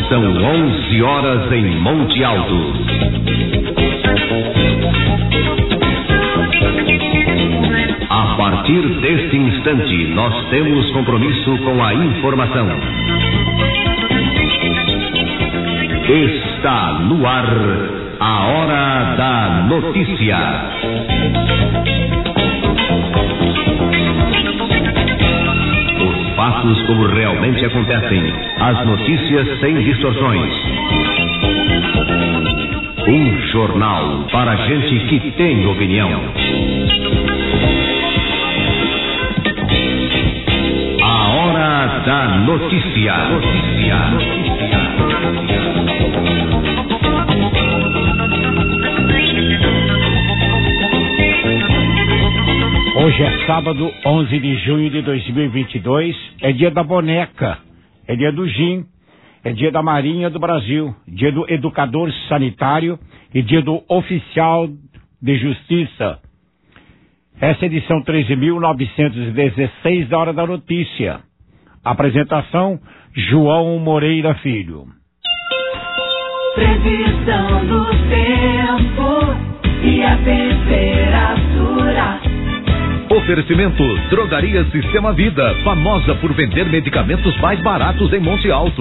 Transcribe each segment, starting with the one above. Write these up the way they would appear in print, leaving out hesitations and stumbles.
São 11 horas em Monte Alto. A partir deste instante, nós temos compromisso com a informação. Está no ar a Hora da Notícia. Os fatos como realmente acontecem, as notícias sem distorções. Um jornal para gente que tem opinião. A Hora da Notícia. Hoje é sábado, 11 de junho de 2022, é dia da boneca, é dia do gin, é dia da Marinha do Brasil, dia do educador sanitário e dia do oficial de justiça. Essa é a edição 13.916 da Hora da Notícia. Apresentação, João Moreira Filho. Previsão do tempo e a temperatura. Oferecimento Drogaria Sistema Vida, famosa por vender medicamentos mais baratos em Monte Alto.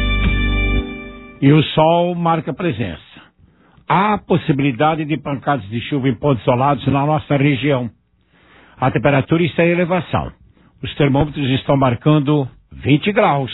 E o sol marca presença. Há possibilidade de pancadas de chuva em pontos isolados na nossa região. A temperatura está em elevação. Os termômetros estão marcando 20 graus.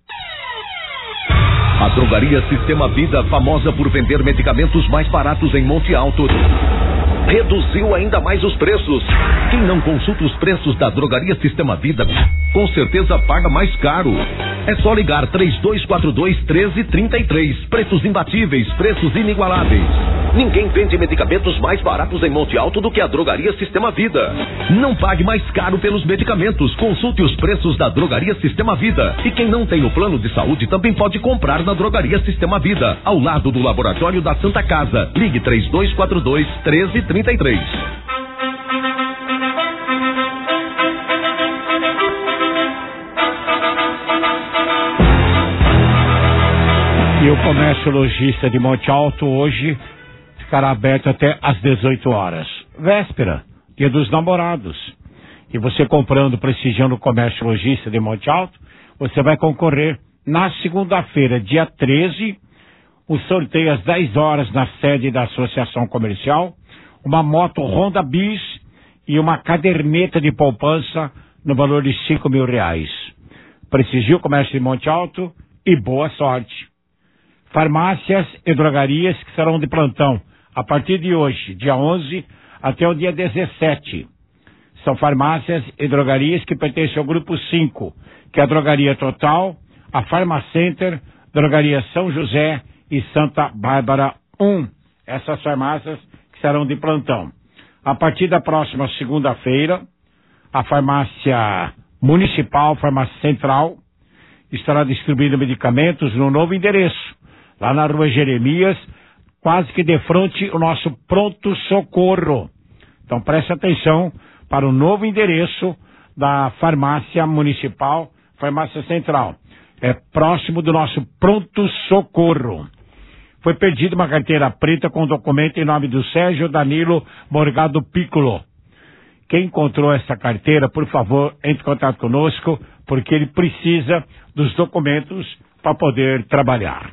A Drogaria Sistema Vida, famosa por vender medicamentos mais baratos em Monte Alto, reduziu ainda mais os preços. Quem não consulta os preços da Drogaria Sistema Vida, com certeza paga mais caro. É só ligar 3242-1333. Preços imbatíveis, preços inigualáveis. Ninguém vende medicamentos mais baratos em Monte Alto do que a Drogaria Sistema Vida. Não pague mais caro pelos medicamentos. Consulte os preços da Drogaria Sistema Vida. E quem não tem o plano de saúde também pode comprar na Drogaria Sistema Vida, ao lado do Laboratório da Santa Casa. Ligue 3242-1333. E o comércio lojista de Monte Alto hoje ficará aberto até às 18 horas. Véspera, dia dos namorados. E você comprando, prestigiando o comércio lojista de Monte Alto, você vai concorrer na segunda-feira, dia 13, um sorteio às 10 horas na sede da Associação Comercial, uma moto Honda Bis e uma caderneta de poupança no valor de R$5.000. Prestigie o comércio de Monte Alto e boa sorte. Farmácias e drogarias que serão de plantão a partir de hoje, dia 11, até o dia 17. São farmácias e drogarias que pertencem ao grupo 5, que é a Drogaria Total, a Farmacenter, Drogaria São José e Santa Bárbara 1. Essas farmácias que serão de plantão. A partir da próxima segunda-feira, a farmácia municipal, farmácia central, estará distribuindo medicamentos no novo endereço, lá na Rua Jeremias, quase que de frente o nosso pronto-socorro. Então preste atenção para o novo endereço da farmácia municipal, farmácia central. É próximo do nosso pronto-socorro. Foi perdida uma carteira preta com documento em nome do Sérgio Danilo Morgado Piccolo. Quem encontrou essa carteira, por favor, entre em contato conosco, porque ele precisa dos documentos para poder trabalhar.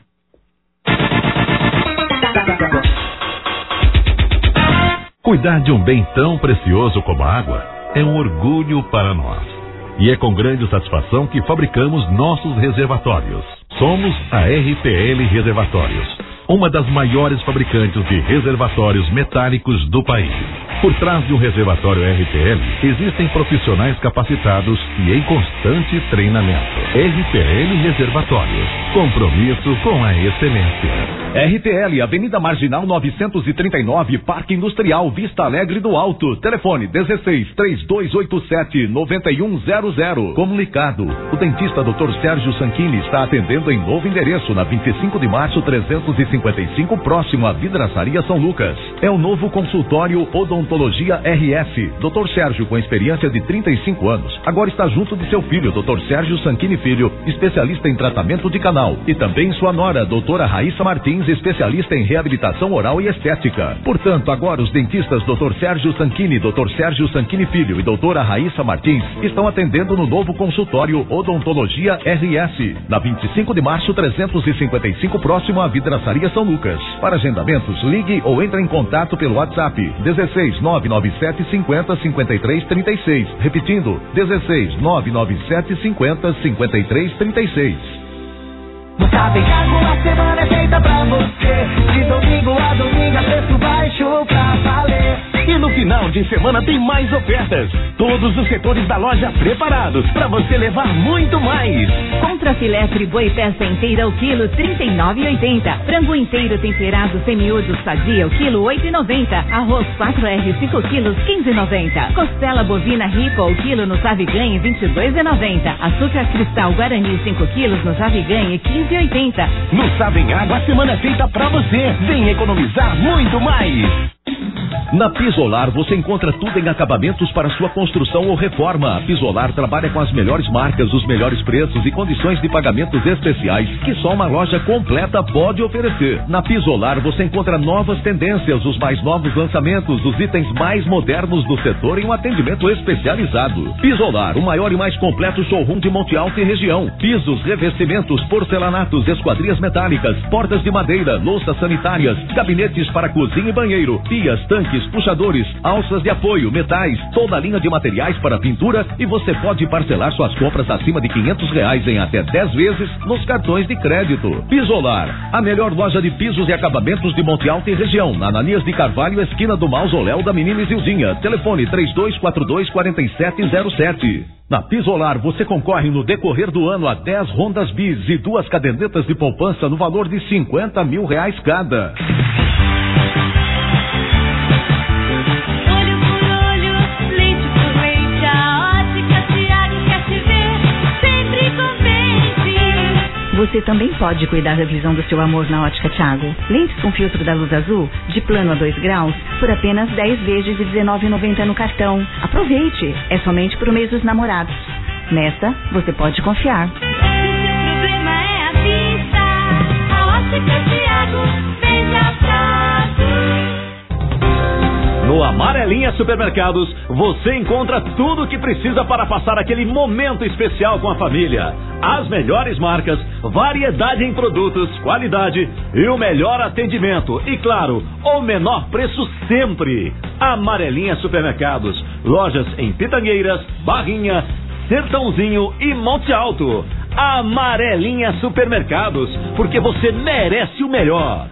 Cuidar de um bem tão precioso como a água é um orgulho para nós. E é com grande satisfação que fabricamos nossos reservatórios. Somos a RPL Reservatórios, uma das maiores fabricantes de reservatórios metálicos do país. Por trás de um reservatório RPL, existem profissionais capacitados e em constante treinamento. RPL Reservatórios, compromisso com a excelência. RPL, Avenida Marginal 939, Parque Industrial, Vista Alegre do Alto. Telefone 16-3287-9100. Comunicado: o dentista Dr. Sérgio Sanchini está atendendo em novo endereço, na 25 de março 355, próximo à Vidraçaria São Lucas. É o novo consultório odontológico Odontologia RS. Dr. Sérgio, com experiência de 35 anos, agora está junto de seu filho, Dr. Sérgio Sanchini Filho, especialista em tratamento de canal. E também sua nora, doutora Raíssa Martins, especialista em reabilitação oral e estética. Portanto, agora os dentistas Dr. Sérgio Sanchini, Dr. Sérgio Sanchini Filho e doutora Raíssa Martins estão atendendo no novo consultório Odontologia RS, na 25 de março 355, próximo à Vidraçaria São Lucas. Para agendamentos, ligue ou entre em contato pelo WhatsApp 16 997 50 53 36. Repetindo, 16 997 50 53 36. No Savenhago a semana é feita pra você. De domingo a domingo a preço baixo pra valer. E no final de semana tem mais ofertas. Todos os setores da loja preparados para você levar muito mais. Contrafilé friboi peça inteira o quilo R$ 39,80. Frango inteiro temperado semiúdo sadia o quilo R$ 8,90. Arroz 4R 5 quilos R$ 15,90. Costela bovina ripa o quilo no Saviganhe R$ 22,90. Açúcar cristal Guarani 5 quilos no Saviganhe R$ 15,80. No Savenhago a semana é feita pra você. Vem economizar muito mais. Na Pisolar você encontra tudo em acabamentos para sua construção ou reforma. A Pisolar trabalha com as melhores marcas, os melhores preços e condições de pagamentos especiais que só uma loja completa pode oferecer. Na Pisolar você encontra novas tendências, os mais novos lançamentos, os itens mais modernos do setor em um atendimento especializado. Pisolar, o maior e mais completo showroom de Monte Alto e região. Pisos, revestimentos, porcelanatos, esquadrias metálicas, portas de madeira, louças sanitárias, gabinetes para cozinha e banheiro, pias, tanques, puxadores, alças de apoio, metais, toda a linha de materiais para pintura, e você pode parcelar suas compras acima de R$500 em até 10 vezes nos cartões de crédito. Pisolar, a melhor loja de pisos e acabamentos de Monte Alto e região, na Ananias de Carvalho, esquina do Mausoléu da Menina Isildinha. Telefone 3242-4707. Na Pisolar você concorre no decorrer do ano a 10 Hondas Bis e 2 cadernetas de poupança no valor de R$50 mil cada. Você também pode cuidar da visão do seu amor na Ótica Thiago. Lentes com filtro da luz azul, de plano a 2 graus, por apenas 10 vezes de R$19,90 no cartão. Aproveite! É somente para o mês dos namorados. Nessa, você pode confiar. O problema é a vista. A Ótica Thiago veja prazo. No Amarelinha Supermercados, você encontra tudo o que precisa para passar aquele momento especial com a família. As melhores marcas, variedade em produtos, qualidade e o melhor atendimento. E claro, o menor preço sempre. Amarelinha Supermercados, lojas em Pitangueiras, Barrinha, Sertãozinho e Monte Alto. Amarelinha Supermercados, porque você merece o melhor.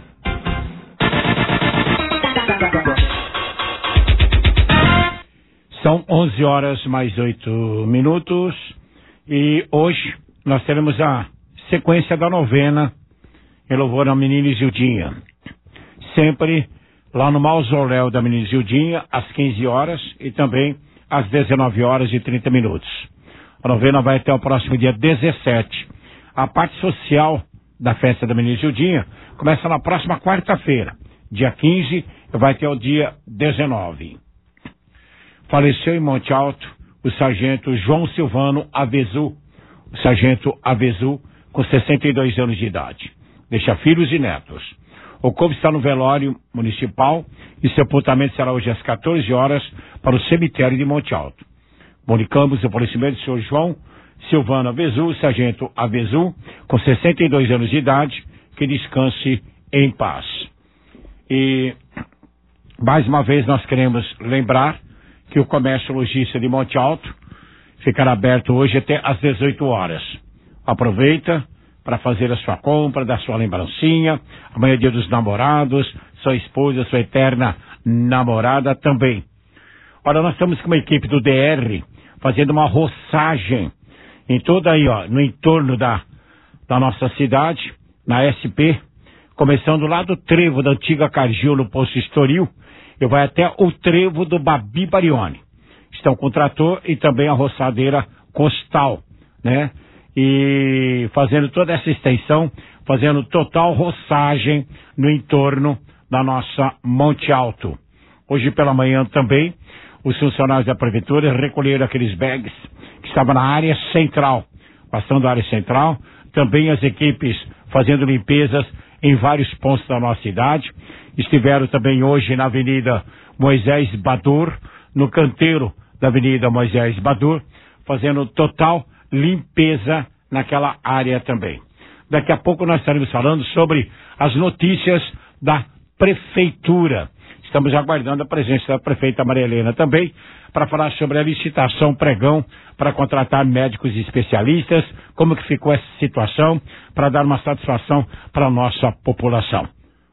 São 11 horas mais 8 minutos e hoje nós teremos a sequência da novena em louvor à Menina Isildinha. Sempre lá no Mausoléu da Menina Isildinha, às 15 horas e também às 19 horas e 30 minutos. A novena vai até o próximo dia 17. A parte social da festa da Menina Isildinha começa na próxima quarta-feira, dia 15, e vai até o dia 19. Faleceu em Monte Alto o sargento João Silvano Avezu, o sargento Avezu, com 62 anos de idade. Deixa filhos e netos. O corpo está no velório municipal e sepultamento será hoje às 14 horas para o cemitério de Monte Alto. Comunicamos o falecimento do senhor João Silvano Avezu, sargento Avezu, com 62 anos de idade, que descanse em paz. E mais uma vez nós queremos lembrar que o comércio lojista de Monte Alto ficará aberto hoje até às 18 horas. Aproveita para fazer a sua compra, da sua lembrancinha. Amanhã é dia dos namorados, sua esposa, sua eterna namorada também. Olha, nós estamos com uma equipe do DR fazendo uma roçagem em toda aí, ó, no entorno da nossa cidade, na SP, começando lá do trevo da antiga Cargill no Posto Estoril, e vai até o trevo do Babi Barione. Estão com o trator e também a roçadeira costal, né? E fazendo toda essa extensão, fazendo total roçagem no entorno da nossa Monte Alto. Hoje pela manhã também, os funcionários da prefeitura recolheram aqueles bags que estavam na área central, passando a área central. Também as equipes fazendo limpezas em vários pontos da nossa cidade. Estiveram também hoje na Avenida Moisés Badur, no canteiro da Avenida Moisés Badur, fazendo total limpeza naquela área também. Daqui a pouco nós estaremos falando sobre as notícias da prefeitura. Estamos aguardando a presença da prefeita Maria Helena também, para falar sobre a licitação pregão para contratar médicos e especialistas, como que ficou essa situação, para dar uma satisfação para a nossa população.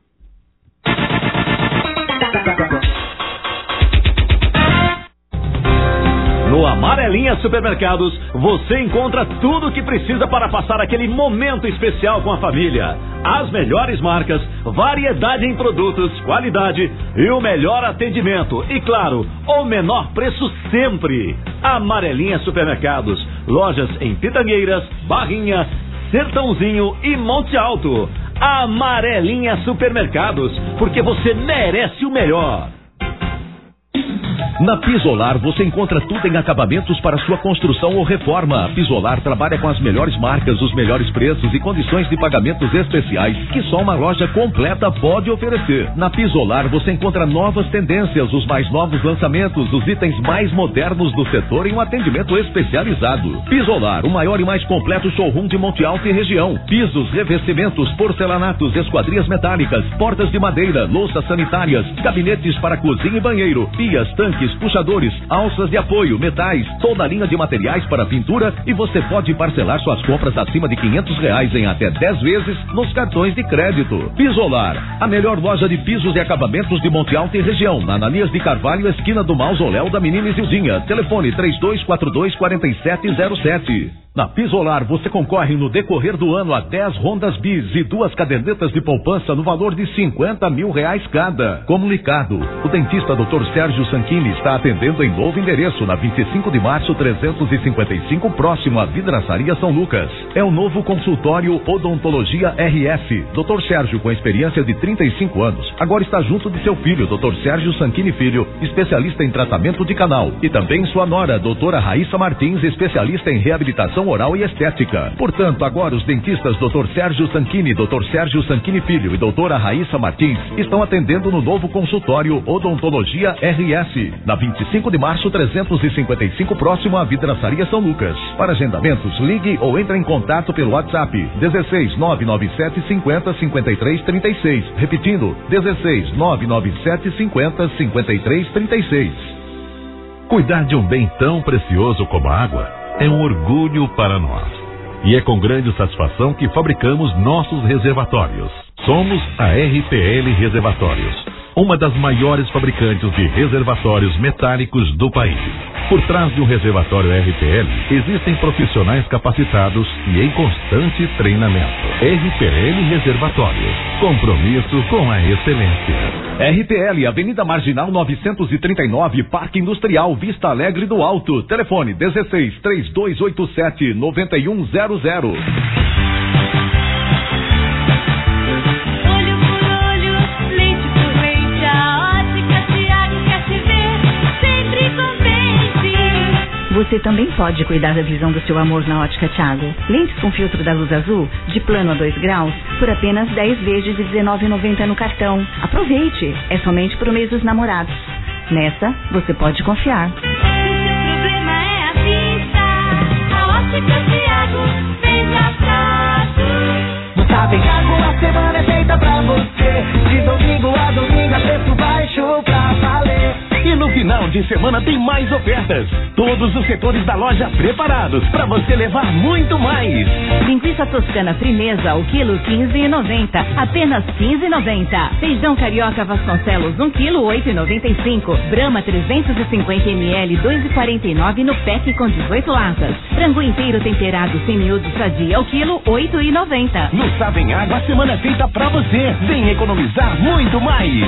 No Amarelinha Supermercados, você encontra tudo o que precisa para passar aquele momento especial com a família. As melhores marcas, variedade em produtos, qualidade e o melhor atendimento. E claro, o menor preço sempre. Amarelinha Supermercados, lojas em Pitangueiras, Barrinha, Sertãozinho e Monte Alto. Amarelinha Supermercados, porque você merece o melhor. Na Pisolar você encontra tudo em acabamentos para sua construção ou reforma. A Pisolar trabalha com as melhores marcas, os melhores preços e condições de pagamentos especiais que só uma loja completa pode oferecer. Na Pisolar você encontra novas tendências, os mais novos lançamentos, os itens mais modernos do setor em um atendimento especializado. Pisolar, o maior e mais completo showroom de Monte Alto e região. Pisos, revestimentos, porcelanatos, esquadrias metálicas, portas de madeira, louças sanitárias, gabinetes para cozinha e banheiro, pias, tanques, puxadores, alças de apoio, metais, toda a linha de materiais para pintura, e você pode parcelar suas compras acima de R$500 em até 10 vezes nos cartões de crédito. Pisolar, a melhor loja de pisos e acabamentos de Monte Alto e região, na Ananias de Carvalho, esquina do Mausoléu da Menina Isildinha. Telefone 3242-4707. Na Pisolar você concorre no decorrer do ano a 10 Hondas Bis e 2 cadernetas de poupança no valor de R$50 mil cada. Comunicado: o dentista Dr. Sérgio Sanchini está atendendo em novo endereço na 25 de março 355, próximo à Vidraçaria São Lucas. É o novo consultório Odontologia RS. Dr. Sérgio, com experiência de 35 anos, agora está junto de seu filho, Dr. Sérgio Sanchini Filho, especialista em tratamento de canal, e também sua nora, doutora Raíssa Martins, especialista em reabilitação oral e estética. Portanto, agora os dentistas Dr. Sérgio Sanchini, Dr. Sérgio Sanchini Filho e doutora Raíssa Martins estão atendendo no novo consultório Odontologia RS, na 25 de março 355, próximo à Vidraçaria São Lucas. Para agendamentos, ligue ou entre em contato pelo WhatsApp 16 997 50 53 36. Repetindo, 16 997 50 53 36. Cuidar de um bem tão precioso como a água é um orgulho para nós. E é com grande satisfação que fabricamos nossos reservatórios. Somos a RPL Reservatórios, uma das maiores fabricantes de reservatórios metálicos do país. Por trás de um reservatório RPL, existem profissionais capacitados e em constante treinamento. RPL Reservatórios, compromisso com a excelência. RPL, Avenida Marginal 939, Parque Industrial, Vista Alegre do Alto. Telefone 16 3287 9100. Você também pode cuidar da visão do seu amor na Ótica Thiago. Lentes com filtro da luz azul, de plano a 2 graus, por apenas 10 vezes de R$19,90 no cartão. Aproveite! É somente pro mês dos namorados. Nessa, você pode confiar. Se o problema é a vista, a Ótica Thiago vem pra Prado. No Shopping Thiago a semana é feita pra você. De domingo a domingo a preço baixo pra valer. E no final de semana tem mais ofertas. Todos os setores da loja preparados para você levar muito mais. Linguiça toscana frimeza, o quilo R$15,90. Apenas R$15,90. Feijão carioca Vasconcelos, 1 quilo R$8,95. Brahma 350 ml, R$2,49 no pack com 18 latas. Frango inteiro temperado sem miúdo sadia, o quilo R$8,90. No Sabem Água, a semana é feita para você. Vem economizar muito mais.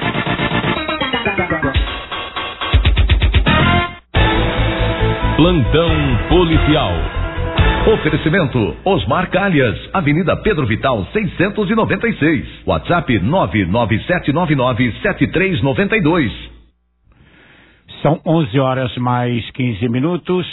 Plantão Policial. Oferecimento Osmar Calhas, Avenida Pedro Vital 696. WhatsApp 997997392. São 11 horas mais 15 minutos.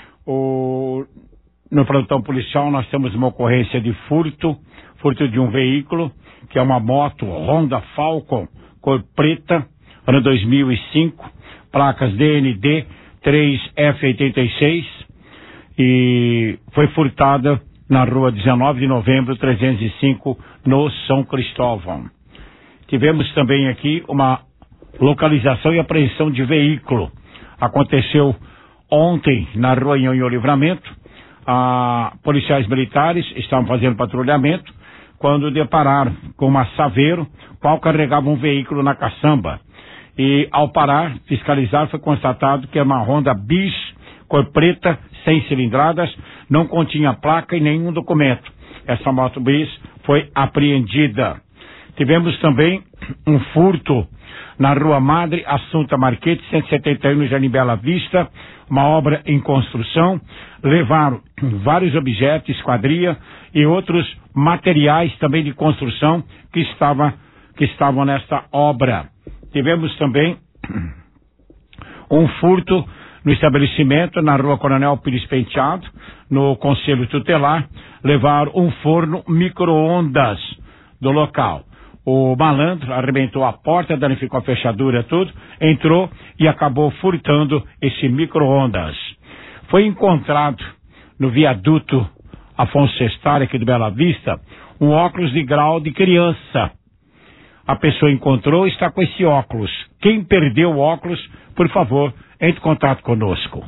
No plantão policial nós temos uma ocorrência de furto de um veículo, que é uma moto Honda Falcon, cor preta, ano 2005, placas DND 3F86, e foi furtada na rua 19 de novembro, 305, no São Cristóvão. Tivemos também aqui uma localização e apreensão de veículo. Aconteceu ontem na rua Nhonhô Livramento. Policiais militares estavam fazendo patrulhamento quando depararam com uma Saveiro, qual carregava um veículo na caçamba. E ao parar, fiscalizar, foi constatado que é uma Honda Bis, cor preta, sem cilindradas, não continha placa e nenhum documento. Essa moto Bis foi apreendida. Tivemos também um furto na Rua Madre Assunta Marquete, 171, no Jardim Bela Vista, uma obra em construção. Levaram vários objetos, esquadria e outros materiais também de construção que estavam nesta obra. Tivemos também um furto no estabelecimento na Rua Coronel Pires Penteado, no Conselho Tutelar. Levaram um forno micro-ondas do local. O malandro arrebentou a porta, danificou a fechadura, tudo, entrou e acabou furtando esse micro-ondas. Foi encontrado no viaduto Afonso Sestari, aqui do Bela Vista, um óculos de grau de criança. A pessoa encontrou e está com esse óculos. Quem perdeu o óculos, por favor, entre em contato conosco.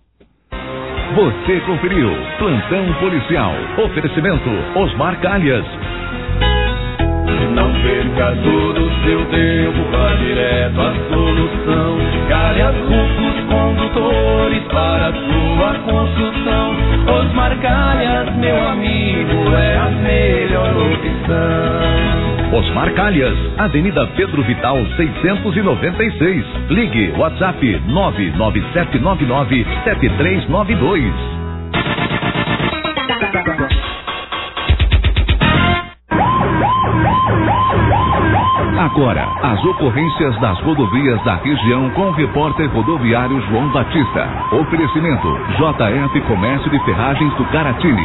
Você conferiu Plantão Policial. Oferecimento Osmar Calhas. Não perca todo o seu tempo, vá direto à solução. Calhas Rufos Condutores para sua construção. Osmar Calhas, meu amigo, é a melhor opção. Osmar Calhas, Avenida Pedro Vital 696. Ligue WhatsApp 997997392. Agora, as ocorrências das rodovias da região com o repórter rodoviário João Batista. Oferecimento JF Comércio de Ferragens do Caratini.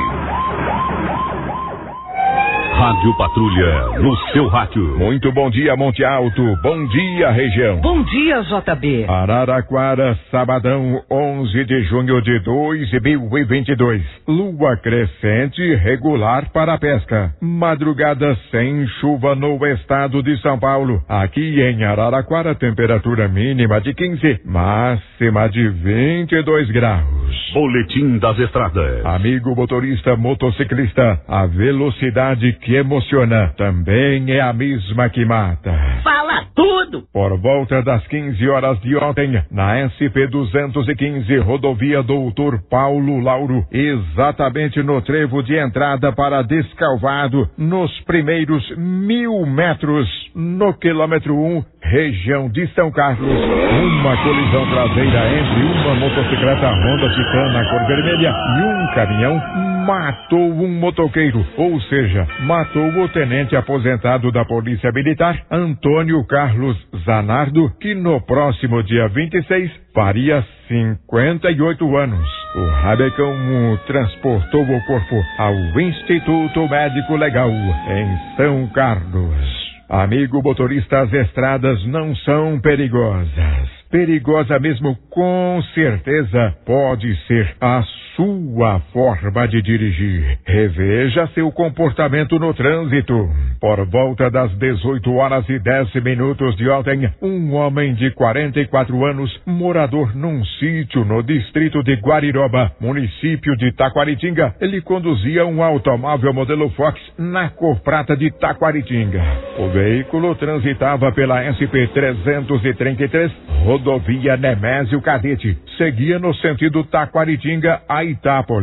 Rádio Patrulha, no seu rádio. Muito bom dia, Monte Alto. Bom dia, região. Bom dia, JB. Araraquara, sabadão, 11 de junho de 2022. Lua crescente regular para a pesca. Madrugada sem chuva no estado de São Paulo. Aqui em Araraquara, temperatura mínima de 15, máxima de 22 graus. Boletim das estradas. Amigo motorista motociclista, a velocidade que emociona também é a mesma que mata. Fala tudo! Por volta das 15 horas de ontem, na SP-215, rodovia Doutor Paulo Lauro, exatamente no trevo de entrada para Descalvado, nos primeiros 1.000 metros, no quilômetro 1, região de São Carlos, uma colisão traseira entre uma motocicleta Honda Titana cor vermelha e um caminhão matou um motoqueiro, ou seja, matou o tenente aposentado da Polícia Militar, Antônio Carlos Zanardo, que no próximo dia 26 faria 58 anos. O rabecão transportou o corpo ao Instituto Médico Legal em São Carlos. Amigo motorista, as estradas não são perigosas. Perigosa mesmo, com certeza, pode ser a sua forma de dirigir. Reveja seu comportamento no trânsito. Por volta das 18 horas e 10 minutos de ontem, um homem de 44 anos, morador num sítio no distrito de Guariroba, município de Taquaritinga, ele conduzia um automóvel modelo Fox na cor prata de Taquaritinga. O veículo transitava pela SP-333, rodovia Nemésio Cadete, seguia no sentido Taquaritinga a Itápolis.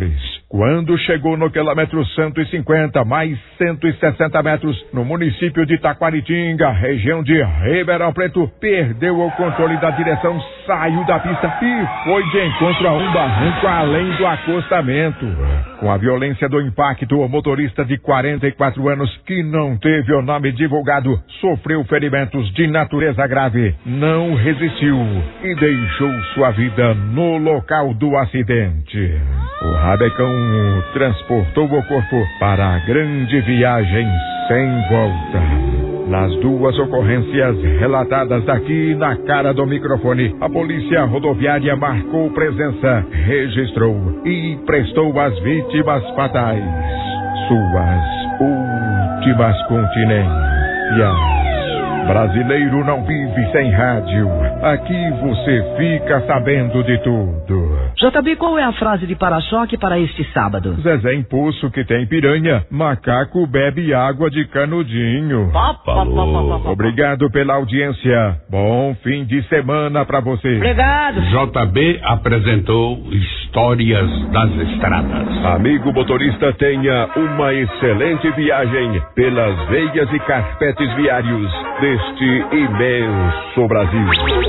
Quando chegou no quilômetro 150, mais 160 metros, no município de Taquaritinga, região de Ribeirão Preto, perdeu o controle da direção, saiu da pista e foi de encontro a um barranco além do acostamento. Com a violência do impacto, o motorista de 44 anos, que não teve o nome divulgado, sofreu ferimentos de natureza grave, não resistiu e deixou sua vida no local do acidente. O rabecão transportou o corpo para a grande viagem sem volta. Nas duas ocorrências relatadas aqui na cara do microfone, a polícia rodoviária marcou presença, registrou e prestou às vítimas fatais suas últimas continências. Brasileiro não vive sem rádio. Aqui você fica sabendo de tudo. JB, qual é a frase de para-choque para este sábado? Zezé em poço que tem piranha, macaco bebe água de canudinho. Falou. Obrigado pela audiência. Bom fim de semana pra você. Obrigado. JB apresentou Histórias das Estradas. Amigo motorista, tenha uma excelente viagem pelas veias e carpetes viários deste imenso Brasil.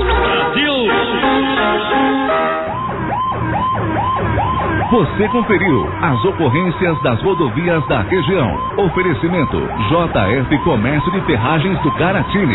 Você conferiu as ocorrências das rodovias da região. Oferecimento JF Comércio de Ferragens do Garatini.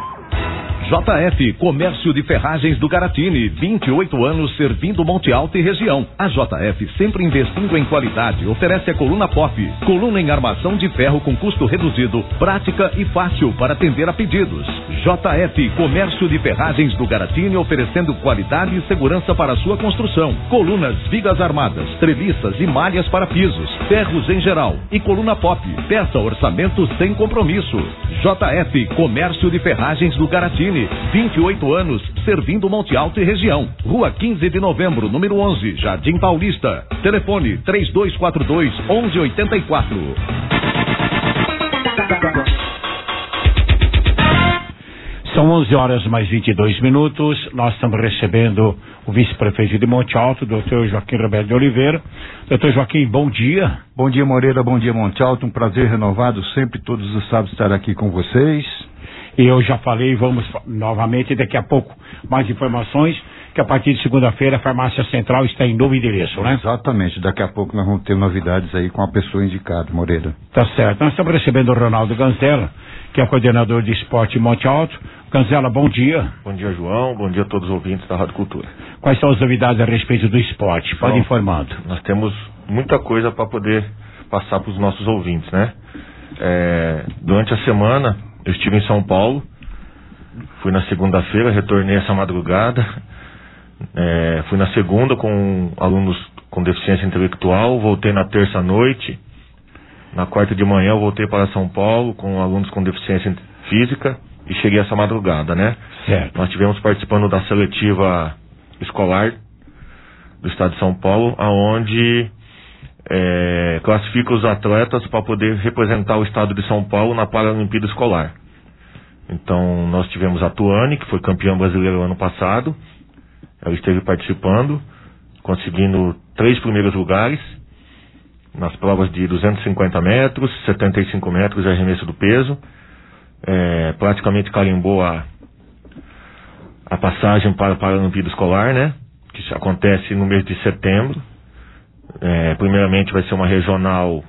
JF Comércio de Ferragens do Garatini, 28 anos servindo Monte Alto e região. A JF, sempre investindo em qualidade, oferece a coluna pop, coluna em armação de ferro com custo reduzido, prática e fácil para atender a pedidos. JF Comércio de Ferragens do Garatini, oferecendo qualidade e segurança para a sua construção. Colunas, vigas armadas, treliças e malhas para pisos, ferros em geral e coluna pop. Peça orçamento sem compromisso. JF Comércio de Ferragens do Garatini, 28 anos, servindo Monte Alto e região. Rua 15 de Novembro, número 11, Jardim Paulista. Telefone 3242-1184. São 11 horas mais 22 minutos. Nós estamos recebendo o vice-prefeito de Monte Alto, doutor Joaquim Roberto de Oliveira. Doutor Joaquim, bom dia. Bom dia, Moreira, bom dia, Monte Alto. Um prazer renovado sempre, todos os sábados, estar aqui com vocês. E eu já falei, vamos novamente daqui a pouco mais informações, que a partir de segunda-feira a Farmácia Central está em novo endereço, né? Exatamente, daqui a pouco nós vamos ter novidades aí com a pessoa indicada, Moreira. Tá certo, nós estamos recebendo o Ronaldo Ganzella, que é coordenador de esporte em Monte Alto. Ganzella, bom dia. Bom dia, João, bom dia a todos os ouvintes da Rádio Cultura. Quais são as novidades a respeito do esporte? Pode ir informando. Nós temos muita coisa para poder passar para os nossos ouvintes, né? Durante a semana eu estive em São Paulo, fui na segunda-feira, retornei essa madrugada, fui na segunda com alunos com deficiência intelectual, voltei na terça-noite, na quarta de manhã eu voltei para São Paulo com alunos com deficiência física e cheguei essa madrugada, né? Certo. Nós tivemos participando da seletiva escolar do estado de São Paulo, aonde classifica os atletas para poder representar o estado de São Paulo na Paralimpíada Escolar. Então nós tivemos a Tuane, que foi campeã brasileira no ano passado. Ela esteve participando, conseguindo 3 primeiros lugares nas provas de 250 metros, 75 metros e arremesso do peso. Praticamente carimbou a passagem para a Paralimpíada Escolar, né? Que acontece no mês de setembro. Primeiramente vai ser uma regional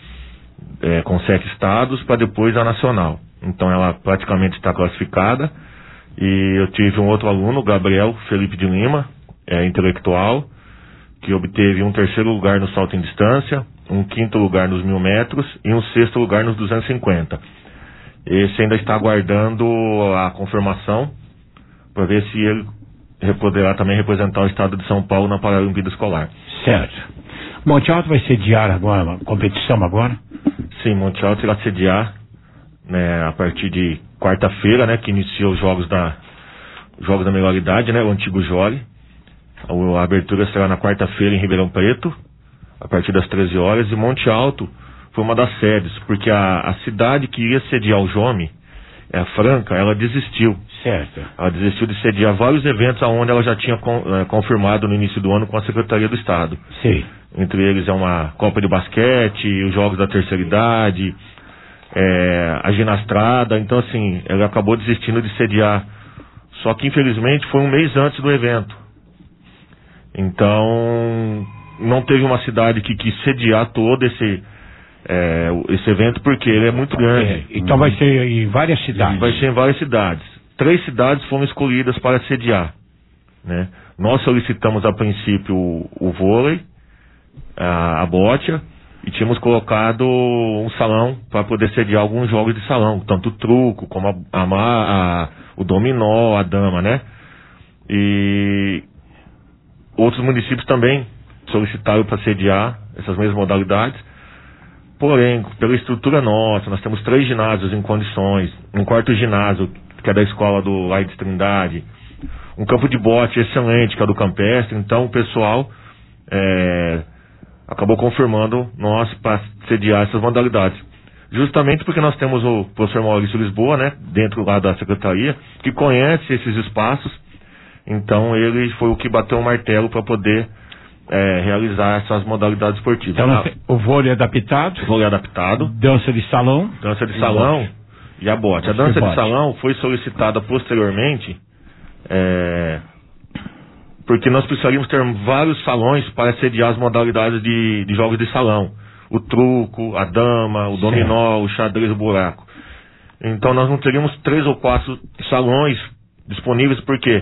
com 7 estados, para depois a nacional. Então ela praticamente está classificada. E eu tive um outro aluno, Gabriel Felipe de Lima, intelectual, que obteve um 3º lugar no salto em distância, um 5º lugar nos 1000 metros e um 6º lugar nos 250. Esse ainda está aguardando a confirmação para ver se ele poderá também representar o estado de São Paulo na Paralimpíada Escolar. Certo. Monte Alto vai sediar agora, a competição agora? Sim, Monte Alto irá sediar, né, a partir de quarta-feira, né, que iniciou os jogos da melhor idade, né, o antigo Jole. A abertura será na quarta-feira em Ribeirão Preto, a partir das 13 horas, e Monte Alto foi uma das sedes, porque a cidade que ia sediar o Jome Franca, ela desistiu. Certo. Ela desistiu de sediar vários eventos onde ela já tinha confirmado no início do ano com a Secretaria do Estado. Sim. Entre eles uma Copa de Basquete, os Jogos da Terceira Idade, a Ginastrada. Então, assim, ela acabou desistindo de sediar. Só que, infelizmente, foi um mês antes do evento. Então, não teve uma cidade que quis sediar todo esse evento, porque ele é muito grande. Então vai ser em várias cidades. Vai ser em várias cidades. 3 cidades foram escolhidas para sediar, né? Nós solicitamos a princípio o vôlei, a bocha, e tínhamos colocado um salão para poder sediar alguns jogos de salão, tanto o truco como o dominó, a dama, né? E outros municípios também solicitaram para sediar essas mesmas modalidades. Porém, pela estrutura nossa, nós temos 3 ginásios em condições, um quarto ginásio, que é da escola do Laide Trindade, um campo de bote excelente, que é do Campestre. Então o pessoal acabou confirmando nós para sediar essas modalidades. Justamente porque nós temos o professor Maurício Lisboa, né, dentro lá da secretaria, que conhece esses espaços. Então ele foi o que bateu o martelo para poder realizar essas modalidades esportivas. Então, o vôlei adaptado. O vôlei adaptado. Dança de salão. Dança de salão e a bote. A dança de salão foi solicitada posteriormente, porque nós precisaríamos ter vários salões para sediar as modalidades de jogos de salão. O truco, a dama, o dominó, o xadrez, o buraco. Então nós não teríamos 3 ou 4 salões disponíveis, porque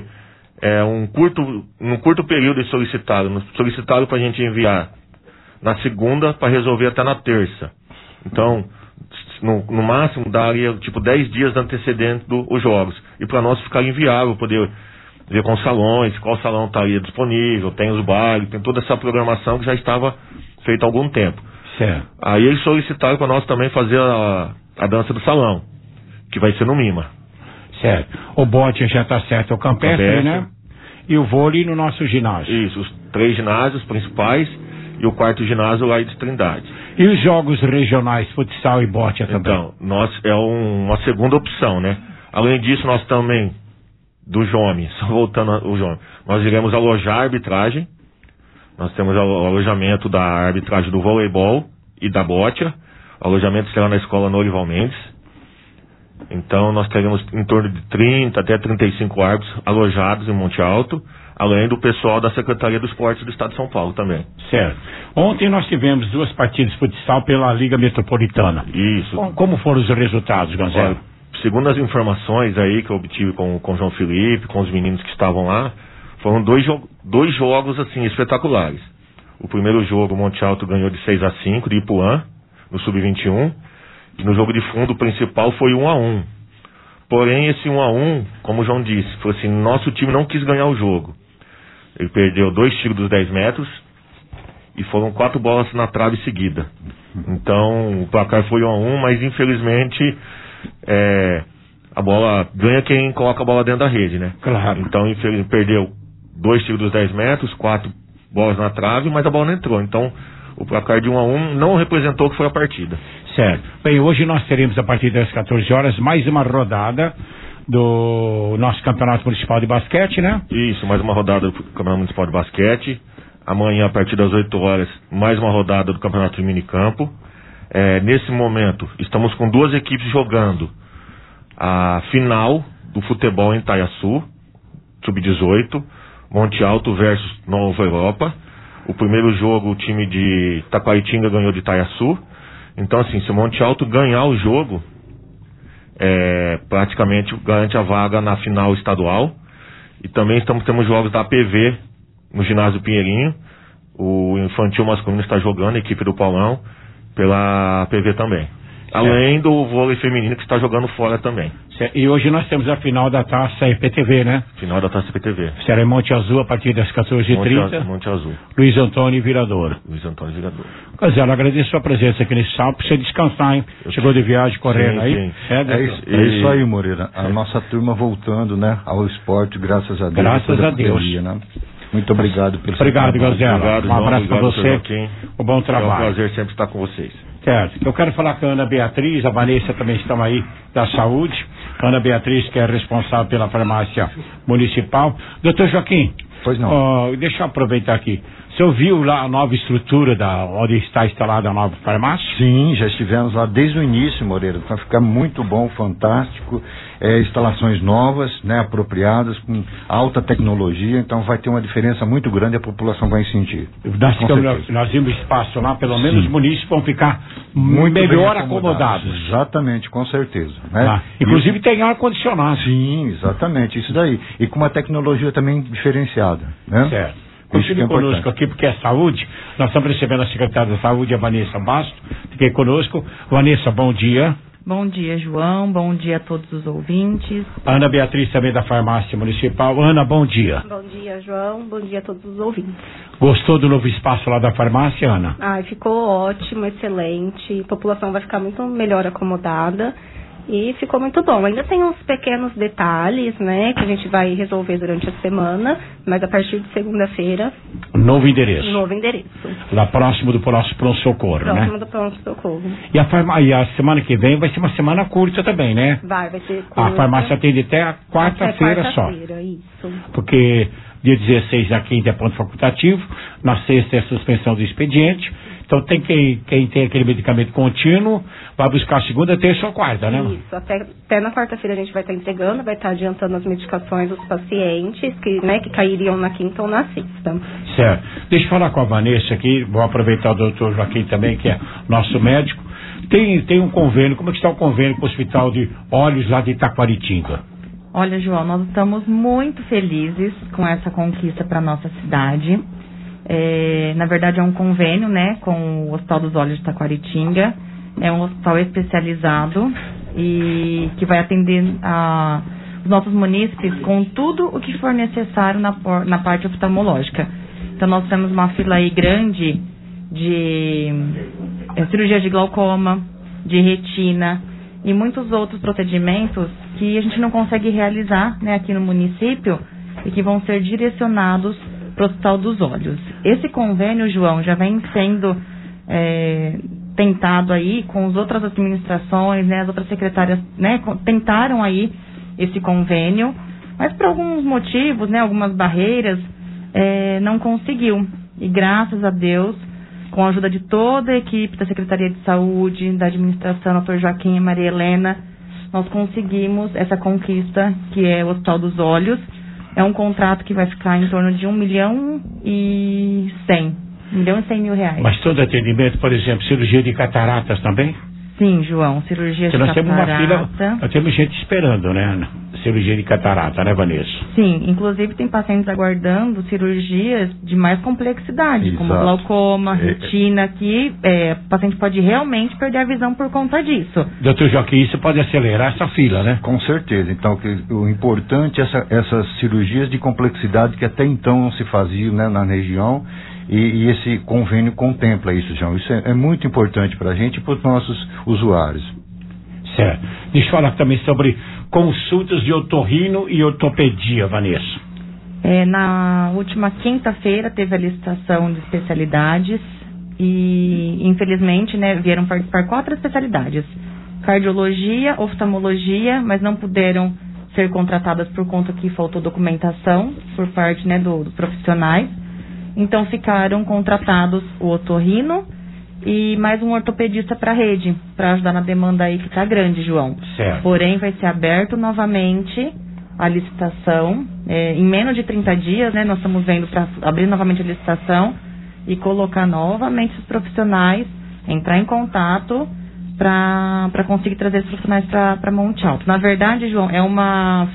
num curto período eles solicitaram para a gente enviar na segunda para resolver até na terça. Então, no máximo daria tipo 10 dias de antecedente dos jogos. E para nós ficar inviável poder ver com os salões, qual salão estaria disponível, tem os bailes, tem toda essa programação que já estava feita há algum tempo. Certo. Aí eles solicitaram para nós também fazer a dança do salão, que vai ser no Mima. Certo. O bote já está certo, o campestre, né? E o vôlei no nosso ginásio. Isso, os 3 ginásios principais e o quarto ginásio lá de Trindade. E os jogos regionais, futsal e bote também? Então, uma segunda opção, né? Além disso, nós também, do Jome, só voltando ao Jome, nós iremos alojar a arbitragem. Nós temos o alojamento da arbitragem do voleibol e da bocha. O alojamento será na escola Norival Mendes. Então nós teremos em torno de 30 até 35 árbitros alojados em Monte Alto, além do pessoal da Secretaria do Esporte do Estado de São Paulo também. Certo. Ontem nós tivemos 2 partidas de futsal pela Liga Metropolitana. Isso. Como foram os resultados, Gonzalo? Segundo as informações aí que eu obtive com o João Felipe, com os meninos que estavam lá, foram 2 jogos assim espetaculares. O primeiro jogo o Monte Alto ganhou de 6-5 de Ipuã, no Sub-21. E no jogo de fundo o principal foi 1-1. Porém, esse 1-1, como o João disse, foi assim, nosso time não quis ganhar o jogo. Ele perdeu 2 tiros dos 10 metros e foram 4 bolas na trave seguida. Então, o placar foi 1-1, mas infelizmente a bola ganha quem coloca a bola dentro da rede, né? Claro. Então, infelizmente, perdeu 2 tiros dos 10 metros, 4 bolas na trave, mas a bola não entrou. Então, o placar de 1-1 não representou o que foi a partida. Certo. Bem, hoje nós teremos a partir das 14 horas mais uma rodada do nosso Campeonato Municipal de Basquete, né? Isso, mais uma rodada do Campeonato Municipal de Basquete. Amanhã, a partir das 8 horas, mais uma rodada do Campeonato de Minicampo. Nesse momento, estamos com 2 equipes jogando a final do futebol em Itaiaçu, Sub-18, Monte Alto versus Nova Europa. O primeiro jogo, o time de Taquaritinga ganhou de Itaiaçu. Então, assim, se o Monte Alto ganhar o jogo, praticamente garante a vaga na final estadual. E também temos jogos da APV no ginásio Pinheirinho. O infantil masculino está jogando, a equipe do Paulão, pela APV também. Além do vôlei feminino que está jogando fora também. E hoje nós temos a final da Taça EPTV, né? Final da Taça EPTV. Será em Monte Azul a partir das 14h30. Monte Azul. Luiz Antônio Virador. Luiz Antônio Virador. Gonzalo, agradeço a sua presença aqui nesse sábado, pra você descansar, hein? Chegou de viagem correndo aí. Sim. É isso aí, Moreira. A nossa turma voltando, né, ao esporte, graças a Deus. Graças a Deus. Pandemia, né? Muito obrigado pelo Obrigado, Gonzalo. Obrigado, um abraço para você. Um bom trabalho. É um prazer sempre estar com vocês. Certo. Eu quero falar com a Ana Beatriz, a Vanessa também estão aí da saúde. Ana Beatriz, que é responsável pela farmácia municipal. Doutor Joaquim. Pois não. Deixa eu aproveitar aqui. O senhor viu lá a nova estrutura onde está instalada a nova farmácia? Sim, já estivemos lá desde o início, Moreira. Vai ficar muito bom, fantástico. Instalações novas, né, apropriadas, com alta tecnologia. Então vai ter uma diferença muito grande e a população vai sentir. Nós vimos espaço lá, pelo menos os munícipes vão ficar muito melhor acomodados. Exatamente, com certeza. Né? Inclusive tem ar-condicionado. Sim, exatamente, isso daí. E com uma tecnologia também diferenciada. Né? Certo. Continue conosco aqui, porque é saúde. Nós estamos recebendo a secretária da Saúde, a Vanessa Basto. Fiquei conosco. Vanessa, bom dia. Bom dia, João. Bom dia a todos os ouvintes. Ana Beatriz, também da Farmácia Municipal. Ana, bom dia. Bom dia, João. Bom dia a todos os ouvintes. Gostou do novo espaço lá da farmácia, Ana? Ficou ótimo, excelente. A população vai ficar muito melhor acomodada. E ficou muito bom. Ainda tem uns pequenos detalhes, né, que a gente vai resolver durante a semana, mas a partir de segunda-feira... Novo endereço. Lá próximo do pronto-socorro, né? Próximo do pronto-socorro. E a semana que vem vai ser uma semana curta também, né? Vai ser curta. A farmácia atende até a quarta-feira só. Isso. Porque dia 16 na quinta é ponto facultativo, na sexta é suspensão do expediente. Então quem tem aquele medicamento contínuo vai buscar segunda, terça ou quarta, né? Isso, até na quarta-feira a gente vai estar entregando, vai estar adiantando as medicações dos pacientes que cairiam na quinta ou na sexta. Certo. Deixa eu falar com a Vanessa aqui, vou aproveitar o doutor Joaquim também, que é nosso médico. Tem um convênio, como é que está o convênio com o Hospital de Olhos lá de Itaquaritinga? Olha, João, nós estamos muito felizes com essa conquista para nossa cidade. Na verdade é um convênio, né, com o Hospital dos Olhos de Itaquaritinga. É um hospital especializado e que vai atender os nossos munícipes com tudo o que for necessário na parte oftalmológica. Então nós temos uma fila aí grande de cirurgia de glaucoma, de retina e muitos outros procedimentos que a gente não consegue realizar, né, aqui no município e que vão ser direcionados para o Hospital dos Olhos. Esse convênio, João, já vem sendo tentado aí com as outras administrações, né, as outras secretárias, né, tentaram aí esse convênio, mas por alguns motivos, né, algumas barreiras, não conseguiu. E graças a Deus, com a ajuda de toda a equipe da Secretaria de Saúde, da administração, Dr. Joaquim e Maria Helena, nós conseguimos essa conquista, que é o Hospital dos Olhos. É um contrato que vai ficar em torno de 1.100.000 reais. Mas todo atendimento, por exemplo, cirurgia de cataratas também? Sim, João, cirurgia de catarata. Nós temos gente esperando, né? Cirurgia de catarata, né, Vanessa? Sim, inclusive tem pacientes aguardando cirurgias de mais complexidade, Exato. como glaucoma, retina, que o paciente pode realmente perder a visão por conta disso. Doutor Joaquim, isso pode acelerar essa fila, né? Com certeza. Então, o importante é essas cirurgias de complexidade que até então não se faziam, né, na região. E esse convênio contempla isso, João. Isso é muito importante para a gente e para os nossos usuários. Certo. Deixa eu falar também sobre consultas de otorrino e ortopedia, Vanessa. Na última quinta-feira teve a licitação de especialidades e, infelizmente, né, vieram participar 4 especialidades. Cardiologia, oftalmologia, mas não puderam ser contratadas por conta que faltou documentação por parte, né, dos profissionais. Então ficaram contratados o otorrino e mais um ortopedista para a rede, para ajudar na demanda aí que está grande, João. Certo. Porém, vai ser aberto novamente a licitação, em menos de 30 dias, né? Nós estamos vendo para abrir novamente a licitação e colocar novamente os profissionais, entrar em contato para conseguir trazer os profissionais para Monte Alto. Na verdade, João, é uma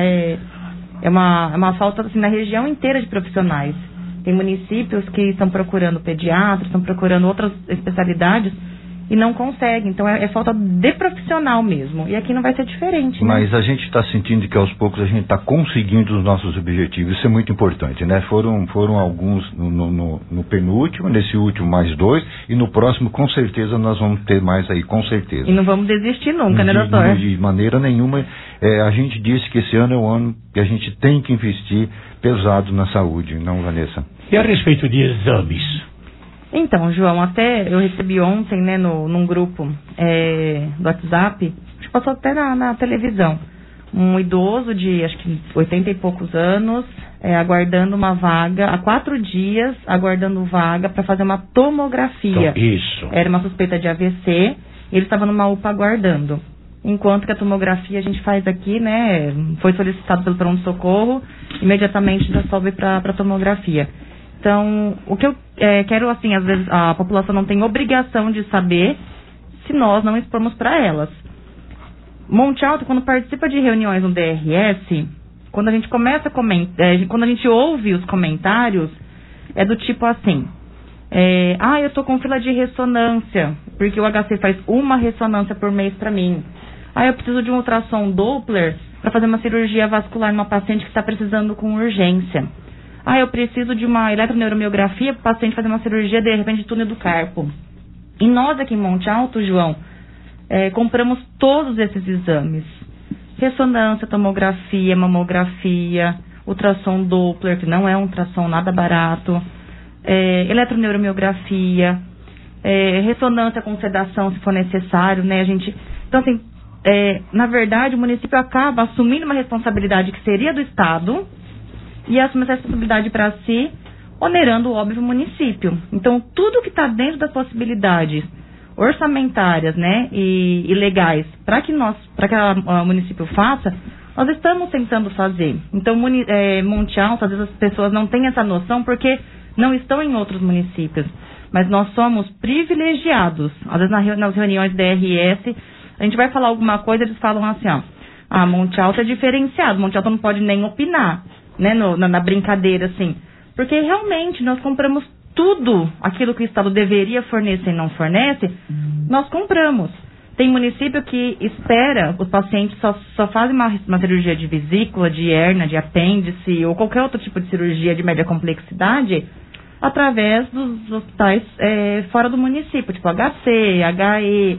falta assim, na região inteira de profissionais. Tem municípios que estão procurando pediatras, estão procurando outras especialidades e não conseguem. Então é falta de profissional mesmo. E aqui não vai ser diferente, né? Mas a gente está sentindo que aos poucos a gente está conseguindo os nossos objetivos. Isso é muito importante, né? Foram alguns no penúltimo, nesse último mais 2, e no próximo com certeza nós vamos ter mais aí, com certeza. E não vamos desistir nunca, né, doutor? De maneira nenhuma. A gente disse que esse ano é o ano que a gente tem que investir pesado na saúde, não, Vanessa? E a respeito de exames? Então, João, até eu recebi ontem, né, num grupo do WhatsApp, acho que passou até na televisão, um idoso de acho que 80 e poucos anos, aguardando uma vaga, há 4 dias aguardando vaga para fazer uma tomografia. Então, isso. Era uma suspeita de AVC, ele estava numa UPA aguardando. Enquanto que a tomografia a gente faz aqui, né, foi solicitado pelo pronto-socorro, imediatamente já sobe para a tomografia. Então, o que eu quero, assim, às vezes a população não tem obrigação de saber se nós não expomos para elas. Monte Alto, quando participa de reuniões no DRS, quando a gente começa a comentar, quando a gente ouve os comentários, é do tipo assim, eu tô com fila de ressonância, porque o HC faz uma ressonância por mês para mim. Eu preciso de um ultrassom Doppler para fazer uma cirurgia vascular numa paciente que está precisando com urgência. Eu preciso de uma eletroneuromiografia para o paciente fazer uma cirurgia, de repente, de túnel do carpo. E nós aqui em Monte Alto, João, compramos todos esses exames. Ressonância, tomografia, mamografia, ultrassom Doppler, que não é um ultrassom nada barato, eletroneuromiografia, ressonância com sedação, se for necessário, né? Então, assim, na verdade, o município acaba assumindo uma responsabilidade que seria do Estado e assume essa responsabilidade para si, onerando o óbvio município. Então, tudo que está dentro das possibilidades orçamentárias, né, e legais para que o município faça, nós estamos tentando fazer. Então, Monte Alto, às vezes as pessoas não têm essa noção porque não estão em outros municípios, mas nós somos privilegiados. Às vezes nas reuniões da DRS, a gente vai falar alguma coisa, eles falam assim, Monte Alto é diferenciado, Monte Alto não pode nem opinar, né, na brincadeira, assim, porque realmente nós compramos tudo aquilo que o Estado deveria fornecer e não fornece, nós compramos. Tem município que espera, os pacientes só fazem uma cirurgia de vesícula, de hérnia, de apêndice ou qualquer outro tipo de cirurgia de média complexidade através dos hospitais fora do município, tipo HC, HE.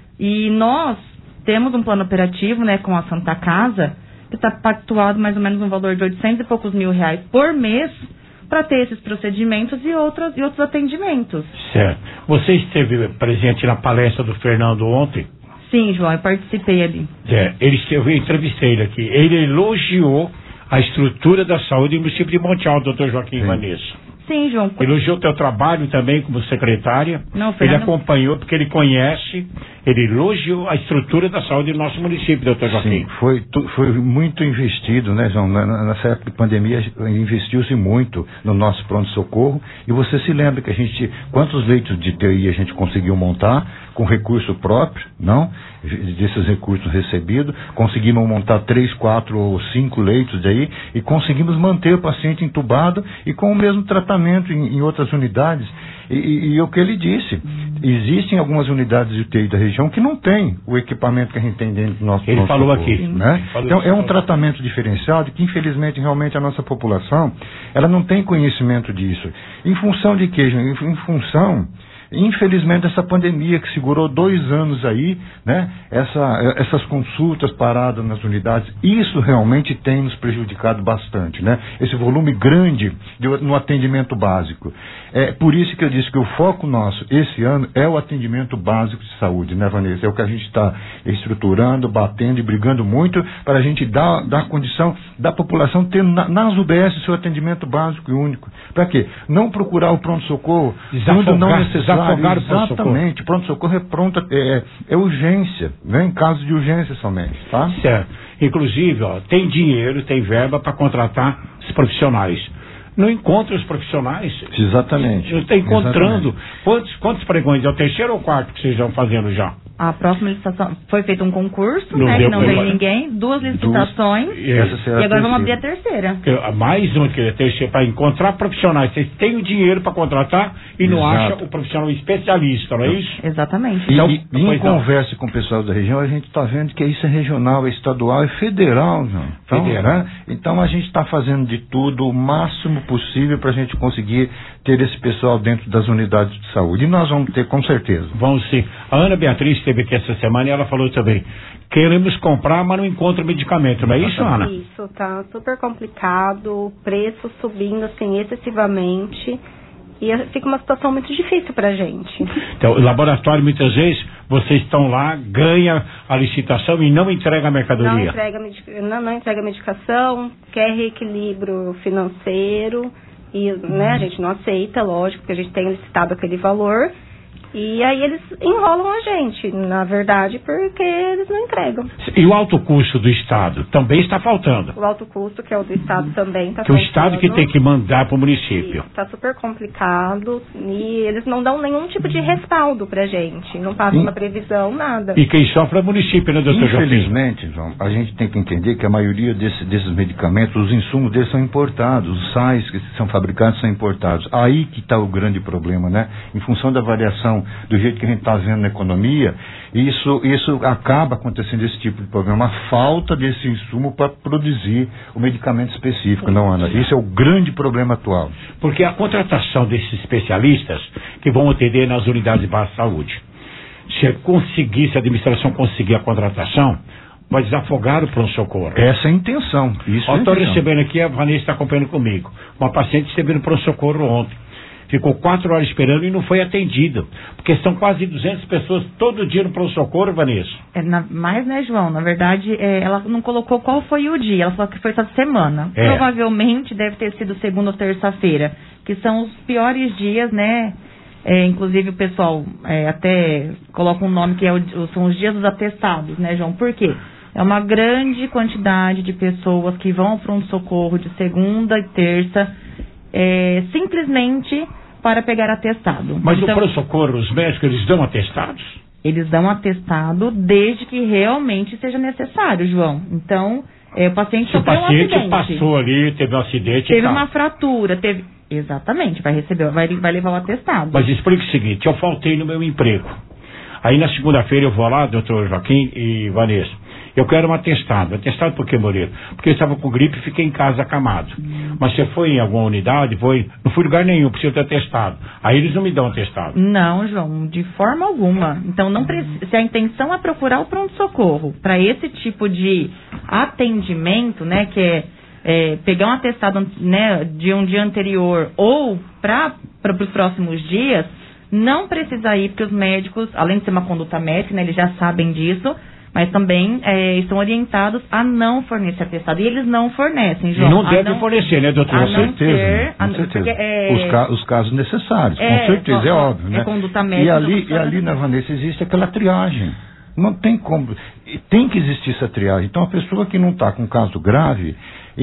E nós temos um plano operativo, né, com a Santa Casa, que está pactuado mais ou menos um valor de 800 e poucos mil reais por mês para ter esses procedimentos e outros atendimentos. Certo. Você esteve presente na palestra do Fernando ontem? Sim, João, eu participei ali. Eu entrevistei ele aqui. Ele elogiou a estrutura da saúde no município de Monte Alto, doutor Joaquim Vanessa. Sim, João. Elogiou o teu trabalho também como secretária. Não, Fernando... Ele acompanhou porque ele conhece, ele elogiou a estrutura da saúde do nosso município, doutor Joaquim. Sim, foi muito investido, né, João? Nessa época de pandemia, investiu-se muito no nosso pronto-socorro. E você se lembra que quantos leitos de TI a gente conseguiu montar com recurso próprio, não? Desses recursos recebidos, conseguimos montar 3, 4 ou 5 leitos aí e conseguimos manter o paciente entubado e com o mesmo tratamento em outras unidades. E o que ele disse, existem algumas unidades de UTI da região que não tem o equipamento que a gente tem dentro do nosso Ele falou aqui. Né? Então é um tratamento diferenciado que infelizmente realmente a nossa população ela não tem conhecimento disso. Em função de quê? Em função... Infelizmente, essa pandemia que segurou 2 anos aí, né? Essas consultas paradas nas unidades, isso realmente tem nos prejudicado bastante, né? Esse volume grande no atendimento básico. É por isso que eu disse que o foco nosso esse ano é o atendimento básico de saúde, né, Vanessa? É o que a gente está estruturando, batendo e brigando muito para a gente dar condição da população ter nas UBS seu atendimento básico e único. Para quê? Não procurar o pronto-socorro quando não necessário. Exatamente, pronto-socorro é urgência, né? Em caso de urgência somente, tá? Certo. Inclusive, tem dinheiro, tem verba para contratar os profissionais. Não encontra os profissionais. Exatamente. Não está encontrando. Quantos pregões? É o 3º ou 4º que vocês estão fazendo já? A próxima licitação foi feito um concurso, né? Que não veio ninguém, 2 licitações e agora vamos abrir a 3ª. Mais uma que é a 3ª, para encontrar profissionais. Vocês têm o dinheiro para contratar e não acham o profissional especialista, não é isso? Exatamente. Então, em conversa com o pessoal da região, a gente está vendo que isso é regional, é estadual, é federal, não? Então, né? Então a gente está fazendo de tudo o máximo possível para a gente conseguir ter esse pessoal dentro das unidades de saúde. E nós vamos ter, com certeza. Vamos sim. A Ana Beatriz esteve aqui essa semana e ela falou também, queremos comprar, mas não encontra medicamento, não é isso, Ana? Isso, tá super complicado, preço subindo assim excessivamente E fica uma situação muito difícil para a gente. Então, o laboratório, muitas vezes, vocês estão lá, ganha a licitação e não entrega a mercadoria. Não entrega medicação, quer reequilíbrio financeiro, e né, a gente não aceita, lógico, porque a gente tem licitado aquele valor. E aí eles enrolam a gente, na verdade, porque eles não entregam. E o alto custo do Estado também está faltando. O alto custo, que é o do Estado, também está faltando. Que o Estado que tem que mandar para o município. Está super complicado e eles não dão nenhum tipo de respaldo para a gente. Não passam uma previsão, nada. E quem sofre é o município, né, doutor Joaquim? Infelizmente, João, a gente tem que entender que a maioria desses medicamentos, os insumos deles são importados. Os sais que são fabricados são importados. Aí que está o grande problema, né? Em função da variação do jeito que a gente está vendo na economia, isso acaba acontecendo esse tipo de problema, a falta desse insumo para produzir o medicamento específico, não, Ana? Isso é o grande problema atual. Porque a contratação desses especialistas que vão atender nas unidades básicas de saúde, se a administração conseguir a contratação, vai desafogar o pronto-socorro. Essa é a intenção. Eu estou recebendo aqui, a Vanessa está acompanhando comigo, uma paciente recebendo pronto-socorro ontem. Ficou 4 horas esperando e não foi atendida. Porque são quase 200 pessoas todo dia no pronto-socorro, Vanessa. Mas, né, João, na verdade, ela não colocou qual foi o dia. Ela falou que foi essa semana. Provavelmente deve ter sido segunda ou terça-feira, que são os piores dias, né? Inclusive o pessoal até coloca um nome que são os dias dos atestados, né, João? Por quê? É uma grande quantidade de pessoas que vão ao pronto-socorro de segunda e terça, simplesmente para pegar atestado. Mas então, o pronto-socorro, os médicos, eles dão atestados? Eles dão atestado desde que realmente seja necessário, João. Então, o paciente sofreu um acidente. O paciente passou ali, teve um acidente. Teve uma fratura, Exatamente, vai receber, vai levar o atestado. Mas explica o seguinte, eu faltei no meu emprego. Aí na segunda-feira eu vou lá, doutor Joaquim e Vanessa, eu quero um atestado. Atestado por quê, Moreira? Porque eu estava com gripe e fiquei em casa acamado. Mas você foi em alguma unidade? Não fui em lugar nenhum, preciso ter atestado. Aí eles não me dão atestado. Não, João, de forma alguma. Então, se a intenção é procurar o pronto-socorro para esse tipo de atendimento, né, que é pegar um atestado, né, de um dia anterior ou para os próximos dias, não precisa ir, porque os médicos, além de ser uma conduta médica, né, eles já sabem disso, mas também estão orientados a não fornecer atestado. E eles não fornecem, João. E não devem fornecer, né, doutor? Com certeza. Com certeza. Os casos necessários, com certeza, é óbvio, né? Conduta médica. E ali na Vanessa existe aquela triagem. Não tem como. Tem que existir essa triagem. Então a pessoa que não está com caso grave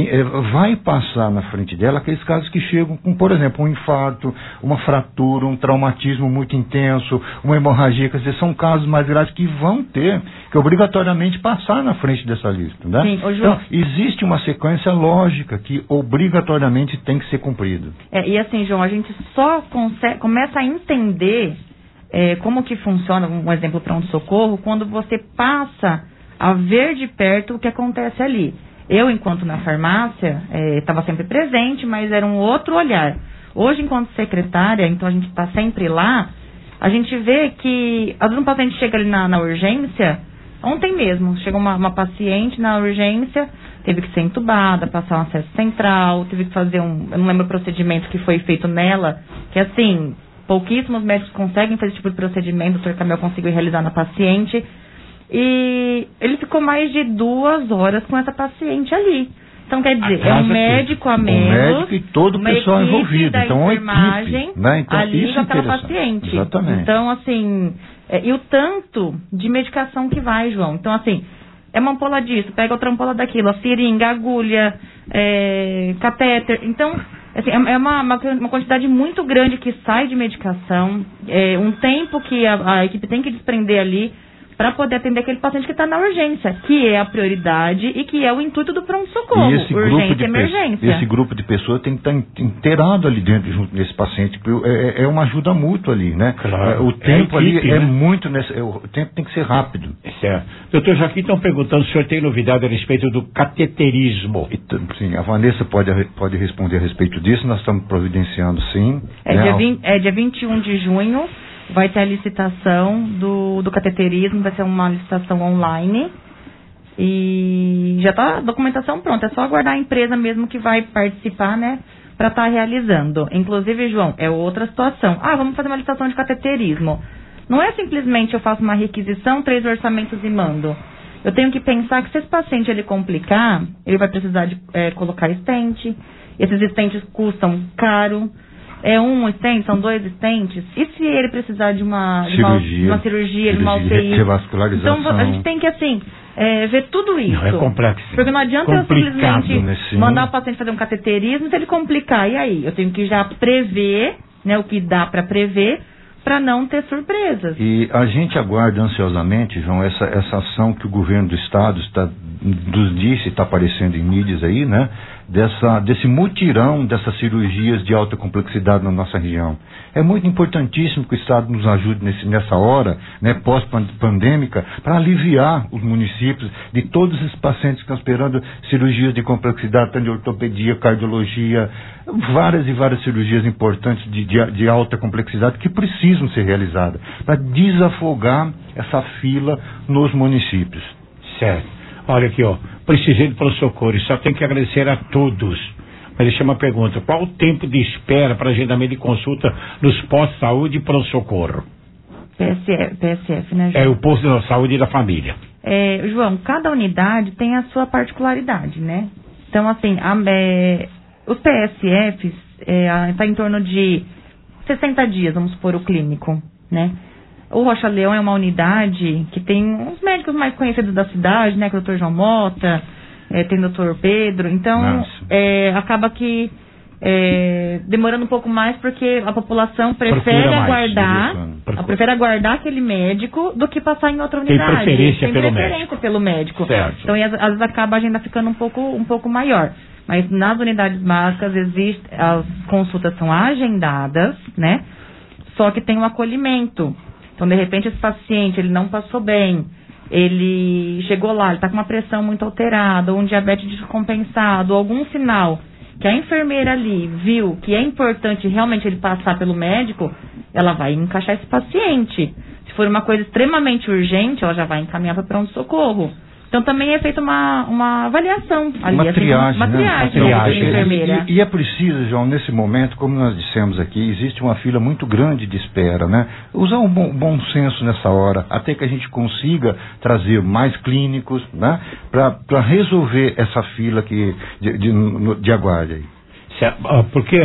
vai passar na frente dela aqueles casos que chegam com, por exemplo, um infarto, uma fratura, um traumatismo muito intenso, uma hemorragia. Quer dizer, são casos mais graves que vão ter que obrigatoriamente passar na frente dessa lista, né? Sim, então, existe uma sequência lógica que obrigatoriamente tem que ser cumprida. E assim, João, a gente só começa a entender como que funciona, um exemplo para um socorro, quando você passa a ver de perto o que acontece ali. Eu, enquanto na farmácia, estava sempre presente, mas era um outro olhar. Hoje, enquanto secretária, então a gente está sempre lá, a gente vê que, às vezes um paciente chega ali na urgência, ontem mesmo, chegou uma paciente na urgência, teve que ser entubada, passar um acesso central, teve que fazer eu não lembro o procedimento que foi feito nela, que assim, pouquíssimos médicos conseguem fazer esse tipo de procedimento, o Dr. Camel conseguiu realizar na paciente. E ele ficou mais de 2 horas com essa paciente ali. Então, quer dizer, é um médico a menos. Um médico e todo o pessoal envolvido. Então, uma equipe, né? Então, ali isso com aquela paciente. Exatamente. Então, assim, e o tanto de medicação que vai, João. Então, assim, é uma ampola disso, pega outra ampola daquilo, a seringa, agulha, catéter. Então, assim, é uma quantidade muito grande que sai de medicação, um tempo que a equipe tem que desprender ali para poder atender aquele paciente que está na urgência, que é a prioridade e que é o intuito do pronto-socorro, urgência e emergência. Esse grupo de pessoas tem que estar inteirado ali dentro, junto desse paciente, é uma ajuda mútua ali, né? Claro. O tempo ali é muito... O tempo tem que ser rápido. Certo. Doutor Joaquim, estão perguntando se o senhor tem novidade a respeito do cateterismo. Sim, a Vanessa pode responder a respeito disso, nós estamos providenciando, sim. Dia 21 de junho. Vai ter a licitação do cateterismo, vai ser uma licitação online. E já está a documentação pronta, é só aguardar a empresa mesmo que vai participar, né? para estar realizando. Inclusive, João, é outra situação. Vamos fazer uma licitação de cateterismo. Não é simplesmente eu faço uma requisição, 3 orçamentos e mando. Eu tenho que pensar que se esse paciente ele complicar, ele vai precisar de colocar stent. Esses stents custam caro. É um stent, são 2 stents. E se ele precisar de uma cirurgia, de uma UTI? Revascularização. Então a gente tem que, ver tudo isso. Não, é complexo. Porque não adianta eu simplesmente mandar o paciente fazer um cateterismo se ele complicar. E aí? Eu tenho que já prever, né, o que dá para prever, para não ter surpresas. E a gente aguarda ansiosamente, João, essa ação que o governo do estado nos disse, está aparecendo em mídias aí, né? Desse mutirão dessas cirurgias de alta complexidade na nossa região. É muito importantíssimo que o estado nos ajude nessa hora, né, pós-pandêmica, para aliviar os municípios de todos esses pacientes que estão esperando cirurgias de complexidade, tanto de ortopedia, cardiologia, várias e várias cirurgias importantes de alta complexidade que precisam ser realizadas, para desafogar essa fila nos municípios. Certo. Olha aqui, precisei de pronto-socorro, só tenho que agradecer a todos. Mas deixa uma pergunta, qual o tempo de espera para agendamento de consulta nos postos de saúde e pronto-socorro? PSF, né, João? É o posto de saúde da família. João, cada unidade tem a sua particularidade, né? Então, assim, os PSFs está em torno de 60 dias, vamos supor, o clínico, né? O Rocha Leão é uma unidade que tem os médicos mais conhecidos da cidade, né? Que é o Dr. João Mota, tem o Dr. Pedro. Então, acaba que demorando um pouco mais porque a população prefere aguardar aquele médico do que passar em outra unidade. Tem preferência pelo médico. Certo. Então, às vezes acaba a agenda ficando um pouco maior. Mas nas unidades básicas as consultas são agendadas, né? Só que tem um acolhimento. Então, de repente, esse paciente, ele não passou bem, ele chegou lá, ele está com uma pressão muito alterada, ou um diabetes descompensado, ou algum sinal que a enfermeira ali viu que é importante realmente ele passar pelo médico, ela vai encaixar esse paciente. Se for uma coisa extremamente urgente, ela já vai encaminhar para pronto-socorro. Então também é feita uma avaliação ali, uma triagem, uma triagem. Enfermeira. E é preciso, João, nesse momento, como nós dissemos aqui, existe uma fila muito grande de espera, né? Usar um bom senso nessa hora, até que a gente consiga trazer mais clínicos, né? Para resolver essa fila de aguarde aí. Porque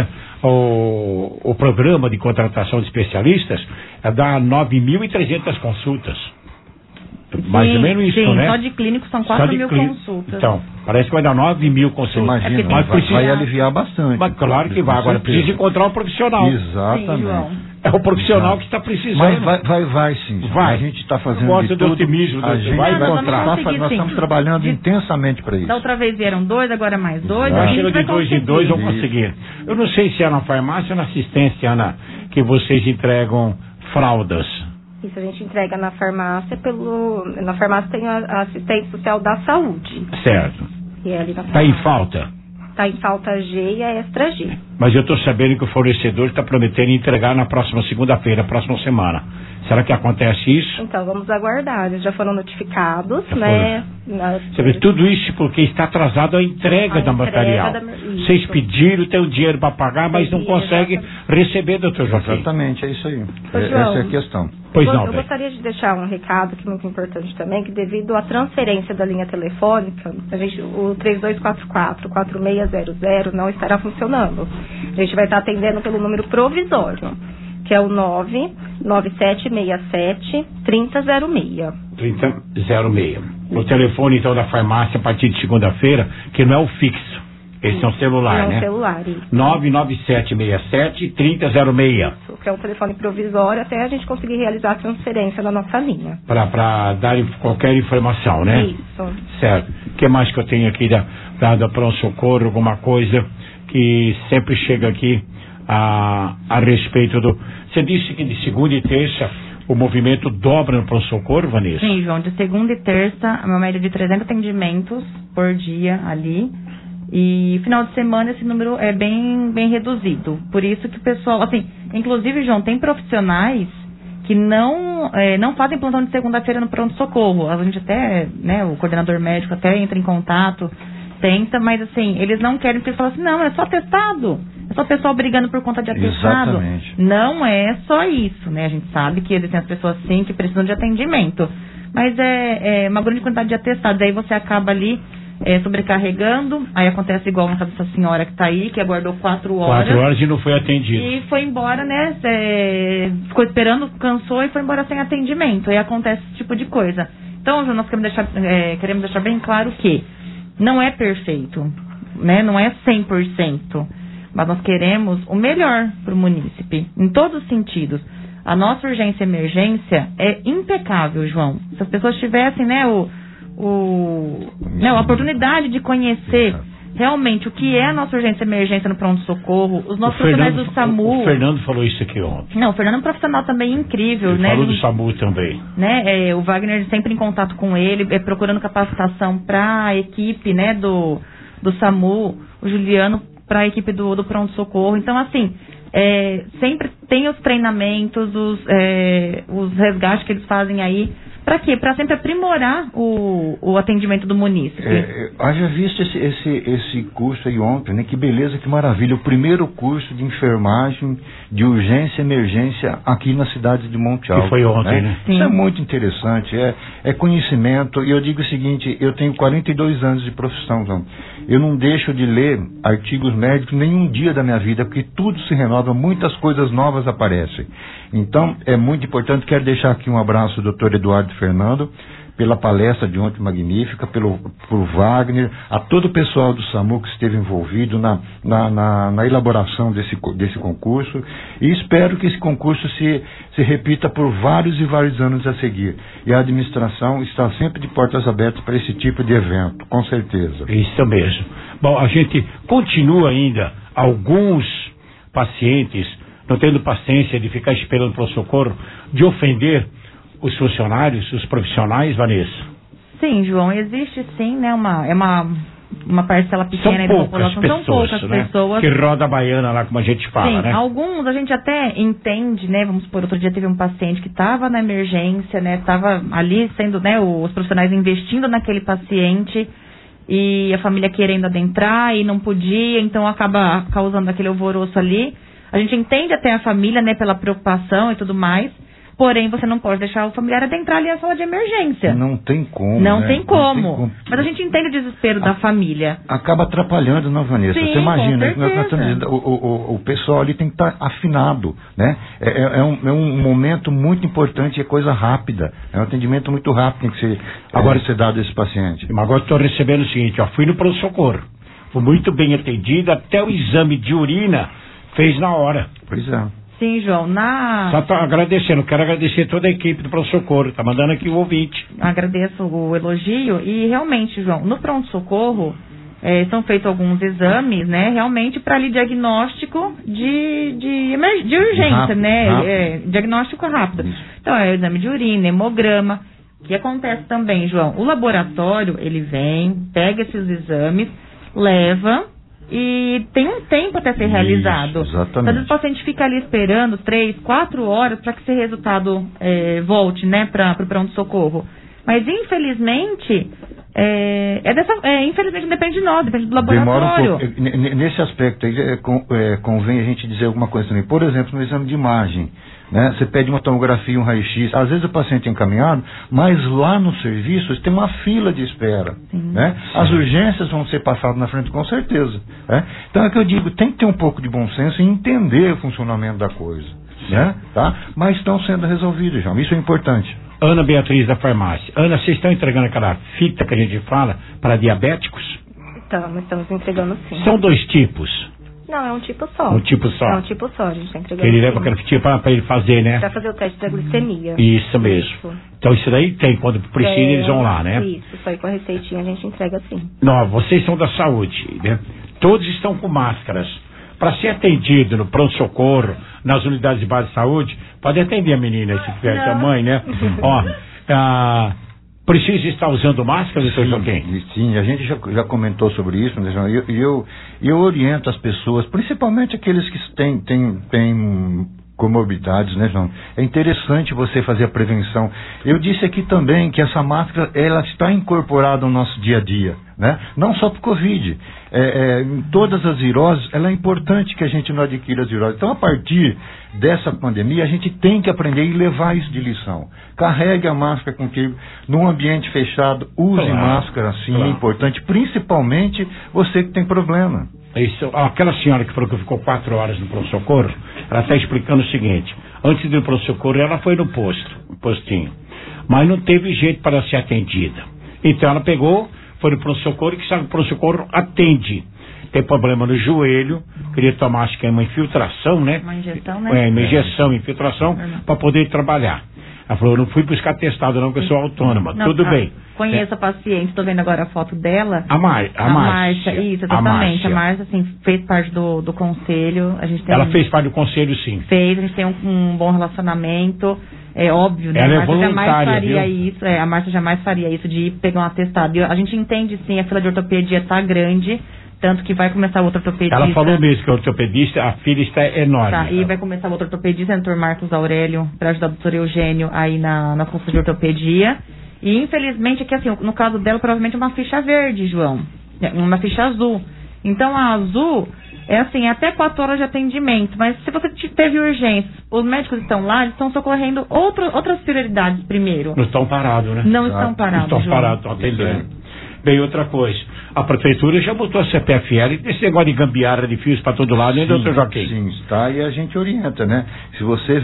o programa de contratação de especialistas dá 9.300 consultas. Mais ou menos isso, né? Só de clínicos são 4.000 consultas. Então, parece que vai dar 9.000 consultas. Imagina, vai aliviar bastante. Mas claro que vai, agora precisa encontrar um profissional. Exatamente. É o profissional que está precisando. Mas vai sim. Vai. A gente está fazendo de tudo. Otimismo, a gente vai encontrar. Nós estamos trabalhando intensamente para isso. Da outra vez vieram 2, agora mais 2. Chega de 2 em 2, vão conseguir. Eu não sei se é na farmácia ou na assistência, Ana, que vocês entregam fraldas. Isso, a gente entrega na farmácia na farmácia tem a assistente social da saúde. Certo. E é ali na Está em falta? Está em falta G e a extra G. Mas eu estou sabendo que o fornecedor está prometendo entregar na próxima segunda-feira, próxima semana. Será que acontece isso? Então, vamos aguardar. Eles já foram notificados, né? Você vê, tudo isso porque está atrasado a entrega do material. Vocês pediram, tem o dinheiro para pagar, mas não conseguem receber, doutor Joaquim. Exatamente, é isso aí. João, essa é a questão. Pois não, eu gostaria de deixar um recado que é muito importante também, que devido à transferência da linha telefônica, o 3244-4600 não estará funcionando. A gente vai estar atendendo pelo número provisório, que é o 99767-3006. 3006. O telefone, então, da farmácia, a partir de segunda-feira, que não é o fixo. Esse é um celular, né? É um celular, isso. 99767-3006. Isso, que é um telefone provisório, até a gente conseguir realizar a transferência na nossa linha. Para dar qualquer informação, né? Isso. Certo. O que mais que eu tenho aqui da pronto-socorro, alguma coisa que sempre chega aqui a respeito do... Você disse que de segunda e terça o movimento dobra no pronto-socorro, Vanessa? Sim, João, de segunda e terça, uma média de 300 atendimentos por dia ali. E final de semana esse número é bem reduzido. Por isso que o pessoal, assim, inclusive, João, tem profissionais que não fazem plantão de segunda-feira no pronto-socorro. A gente até, né, o coordenador médico até entra em contato, tenta, mas assim, eles não querem, porque eles falam assim, não, é só atestado. É só o pessoal brigando por conta de atestado. Exatamente. Não é só isso, né? A gente sabe que existem as pessoas, sim, que precisam de atendimento. Mas é uma grande quantidade de atestados. Aí você acaba ali sobrecarregando. Aí acontece igual no caso dessa senhora que está aí, que aguardou 4 horas. 4 horas e não foi atendido. E foi embora, né? Ficou esperando, cansou e foi embora sem atendimento. Aí acontece esse tipo de coisa. Então, João, nós queremos deixar bem claro que não é perfeito, né? Não é 100%. Mas nós queremos o melhor para o munícipe, em todos os sentidos. A nossa urgência e emergência é impecável, João. Se as pessoas tivessem, né, a oportunidade de conhecer realmente o que é a nossa urgência e emergência no pronto-socorro, os nossos profissionais do SAMU... O Fernando falou isso aqui ontem. Não, o Fernando é um profissional também incrível, ele né? Falou do SAMU também. Né? O Wagner sempre em contato com ele, procurando capacitação para a equipe, né, do SAMU, o Juliano para a equipe do pronto-socorro. Então, assim... sempre tem os treinamentos, os resgates que eles fazem aí. Para quê? Para sempre aprimorar o atendimento do munícipe. Haja visto esse curso aí ontem, né? Que beleza, que maravilha. O primeiro curso de enfermagem de urgência e emergência aqui na cidade de Monte Alto. Que foi ontem, né? Isso é muito interessante, é conhecimento. E eu digo o seguinte, eu tenho 42 anos de profissão, então, eu não deixo de ler artigos médicos nenhum dia da minha vida, porque tudo se renova, muitas coisas novas aparecem. Então, é muito importante. Quero deixar aqui um abraço ao Dr. Eduardo Fernando, pela palestra de ontem magnífica, por Wagner, a todo o pessoal do SAMU que esteve envolvido na elaboração desse concurso, e espero que esse concurso se repita por vários e vários anos a seguir. E a administração está sempre de portas abertas para esse tipo de evento, com certeza. Isso mesmo. Bom, a gente continua ainda, alguns pacientes não tendo paciência de ficar esperando pelo socorro, de ofender os funcionários, os profissionais, Vanessa? Sim, João, existe sim, né, uma parcela pequena da população. São poucas pessoas que roda a baiana lá, como a gente fala, sim, né? Alguns a gente até entende, né, vamos supor, outro dia teve um paciente que estava na emergência, né, estava ali sendo, né, os profissionais investindo naquele paciente e a família querendo adentrar e não podia, então acaba causando aquele alvoroço ali. A gente entende até a família, né, pela preocupação e tudo mais, porém você não pode deixar o familiar adentrar ali na sala de emergência. Não tem como. Não, né? tem como. Mas a gente entende o desespero da família. Acaba atrapalhando, não, Vanessa? Sim, você imagina, com o pessoal ali tem que estar afinado, né? É um momento muito importante, é coisa rápida. É um atendimento muito rápido, tem que ser dado a esse paciente. Mas agora estou recebendo o seguinte, fui no pronto-socorro, fui muito bem atendido, até o exame de urina fez na hora. Pois é. Sim, João, Só tô agradecendo, quero agradecer toda a equipe do pronto-socorro, tá mandando aqui o ouvinte. Agradeço o elogio e realmente, João, no pronto-socorro são feitos alguns exames, né, realmente para ali diagnóstico de urgência, rápido, né, rápido. Diagnóstico rápido. Então, é o exame de urina, hemograma, que acontece também, João, o laboratório, ele vem, pega esses exames, leva... E tem um tempo até ser realizado. Exatamente. Então, às vezes o paciente fica ali esperando 3, 4 horas para que esse resultado volte, né, para o pronto-socorro. Mas, infelizmente, infelizmente depende de nós, depende do laboratório. Demora um pouco. Nesse aspecto aí, convém a gente dizer alguma coisa também. Por exemplo, no exame de imagem, né, você pede uma tomografia, um raio-x, às vezes o paciente é encaminhado, mas lá no serviço tem uma fila de espera. Né? As urgências vão ser passadas na frente com certeza. Né? Então é que eu digo, tem que ter um pouco de bom senso e entender o funcionamento da coisa. Né? Tá? Mas estão sendo resolvidos, João. Isso é importante. Ana Beatriz da farmácia. Ana, vocês estão entregando aquela fita que a gente fala para diabéticos? Estamos entregando sim. São 2 tipos. Não, é um tipo só. Um tipo só? É um tipo só, a gente está entregando. Ele leva aquela fitinha para ele fazer, né? Para fazer o teste da glicemia. Isso mesmo. Isso. Então isso daí tem, quando precisa eles vão lá, né? Isso aí com a receitinha a gente entrega sim. Não, vocês são da saúde, né? Todos estão com máscaras. Para ser atendido no pronto-socorro, nas unidades de base de saúde, pode atender a menina, se tiver a mãe, né? Precisa estar usando máscara, doutor Joaquim? Sim, a gente já comentou sobre isso, né, João? Eu oriento as pessoas, principalmente aqueles que têm comorbidades, né, João? É interessante você fazer a prevenção. Eu disse aqui também que essa máscara, ela está incorporada no nosso dia a dia. né? Não só para o Covid. Em todas as viroses, é importante que a gente não adquira as viroses. Então, a partir dessa pandemia, a gente tem que aprender e levar isso de lição. Carregue a máscara contigo. Num ambiente fechado, use máscara, sim, é importante, principalmente você que tem problema. Isso, aquela senhora que falou que ficou 4 horas no pronto-socorro, ela está explicando o seguinte: antes de ir no pronto-socorro, ela foi no postinho, mas não teve jeito para ser atendida. Então ela pegou, foi no pronto-socorro, e que sabe que o pronto-socorro atende. Tem problema no joelho, queria tomar, acho que é uma infiltração, né? Uma injeção, né? Uma injeção, infiltração, para poder trabalhar. Ela falou, eu não fui buscar testado não, porque eu sou autônoma. Não, tudo bem. Conheço a paciente, estou vendo agora a foto dela. A Márcia. Isso, exatamente. A Márcia, assim, fez parte do conselho. A gente tem ela fez parte do conselho, sim. Fez, a gente tem um bom relacionamento. É óbvio, né? Ela a Márcia jamais faria viu? isso. A Márcia jamais faria isso de pegar um atestado. E a gente entende, sim, a fila de ortopedia está grande. Tanto que vai começar outra ortopedista. Ela falou mesmo que a ortopedista, a fila está enorme. Tá, e vai começar outra ortopedista, o Dr. Marcos Aurélio, para ajudar o Dr. Eugênio aí na curso de ortopedia. E infelizmente, aqui assim, no caso dela, provavelmente é uma ficha verde, João. Uma ficha azul. Então a azul é assim, até 4 horas de atendimento. Mas se você teve urgência, os médicos estão lá, eles estão socorrendo outras prioridades primeiro. Não estão parados, né? Não estão parados. Não estão parados, estão atendendo. Bem, outra coisa, a prefeitura já botou a CPFL, esse negócio de gambiarra de fios para todo lado, hein, doutor Joaquim? Sim, está, e a gente orienta, né? Se você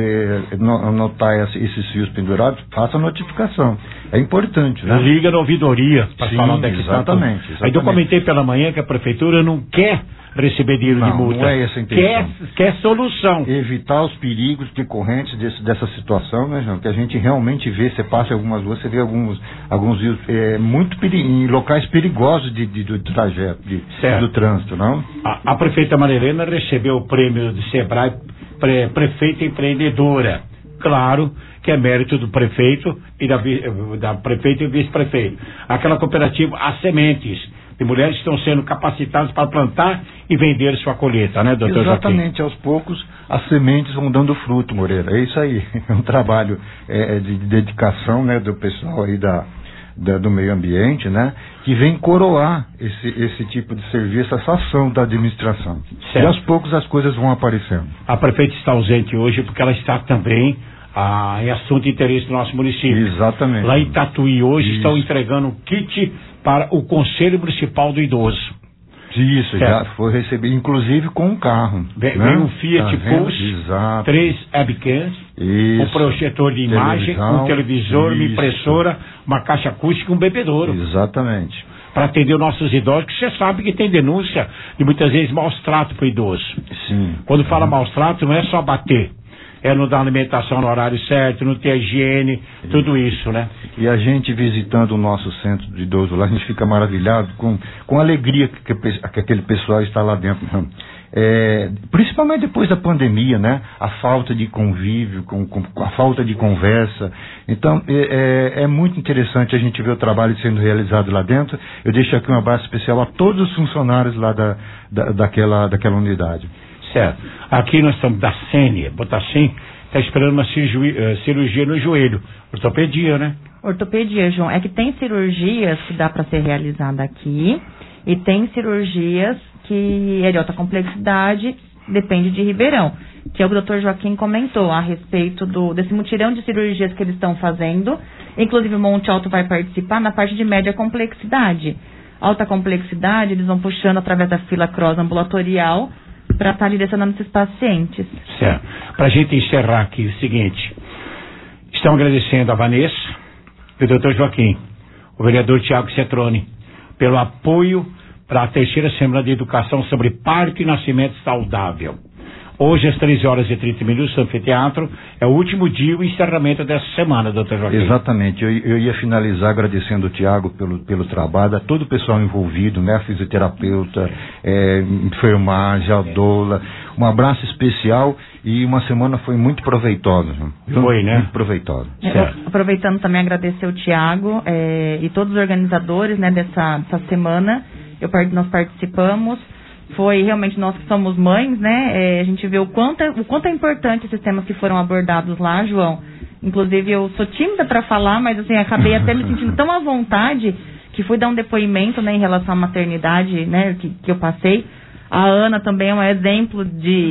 notar esses fios pendurados, faça a notificação. É importante, né? Liga na ouvidoria para falar onde é que está. Exatamente. Aí eu comentei pela manhã que a prefeitura não quer receber dinheiro de multa. Não é essa a intenção. Quer solução. Evitar os perigos decorrentes dessa situação, né, João? Que a gente realmente vê, você passa em algumas ruas, você vê alguns rios muito em locais perigosos do trajeto, do trânsito, não? A prefeita Maria Helena recebeu o prêmio do Sebrae Prefeita Empreendedora. Claro que é mérito do prefeito e da prefeita e vice-prefeito. Aquela cooperativa As Sementes, de mulheres que estão sendo capacitadas para plantar e vender sua colheita, né, doutor Joaquim? Exatamente, aos poucos as sementes vão dando fruto, Moreira. É isso aí, é um trabalho de dedicação, né, do pessoal aí do meio ambiente, né, que vem coroar esse tipo de serviço, essa ação da administração. Certo. E aos poucos as coisas vão aparecendo. A prefeita está ausente hoje porque ela está também em assunto de interesse do nosso município. Exatamente. Lá em Tatuí hoje estão entregando um kit para o Conselho Municipal do Idoso. Isso, já foi recebido, inclusive com um carro. Vem um Fiat Pulse, 3 webcams, um projetor de imagem, um televisor, uma impressora, uma caixa acústica e um bebedouro. Exatamente. Para atender os nossos idosos, que você sabe que tem denúncia de muitas vezes maus trato para o idoso. Sim. Quando fala maus trato, não é só bater. É não dar alimentação no horário certo, não ter higiene, tudo isso, né? E a gente visitando o nosso centro de idoso lá, a gente fica maravilhado com a alegria que aquele pessoal está lá dentro. Principalmente depois da pandemia, né? A falta de convívio, com a falta de conversa. Então, é muito interessante a gente ver o trabalho sendo realizado lá dentro. Eu deixo aqui um abraço especial a todos os funcionários lá daquela unidade. Certo. Aqui nós estamos da Sênia, Botacim, está esperando uma cirurgia no joelho. Ortopedia, né? Ortopedia, João. É que tem cirurgias que dá para ser realizada aqui e tem cirurgias que é de alta complexidade, depende de Ribeirão. Que é o que o Dr. Joaquim comentou a respeito desse mutirão de cirurgias que eles estão fazendo. Inclusive o Monte Alto vai participar na parte de média complexidade. Alta complexidade, eles vão puxando através da fila cross ambulatorial para estar direcionando esses pacientes. Certo. Para a gente encerrar aqui, o seguinte, estão agradecendo a Vanessa e o Dr. Joaquim, o vereador Tiago Cetrone, pelo apoio para a 3ª Semana de Educação sobre Parto e Nascimento Saudável. Hoje, às 13h30, no anfiteatro, é o último dia e o encerramento dessa semana, doutor Joaquim. Exatamente. Eu ia finalizar agradecendo o Tiago pelo trabalho, a todo o pessoal envolvido, né? Fisioterapeuta, enfermagem, a doula. Um abraço especial e uma semana foi muito proveitosa. Foi, né? Muito proveitosa. Aproveitando também agradecer o Tiago e todos os organizadores, né, dessa semana. Nós participamos. Foi realmente nós que somos mães, né? A gente vê o quanto é importante esses temas que foram abordados lá, João. Inclusive, eu sou tímida para falar, mas assim, acabei até me sentindo tão à vontade que fui dar um depoimento, né, em relação à maternidade, né, que eu passei. A Ana também é um exemplo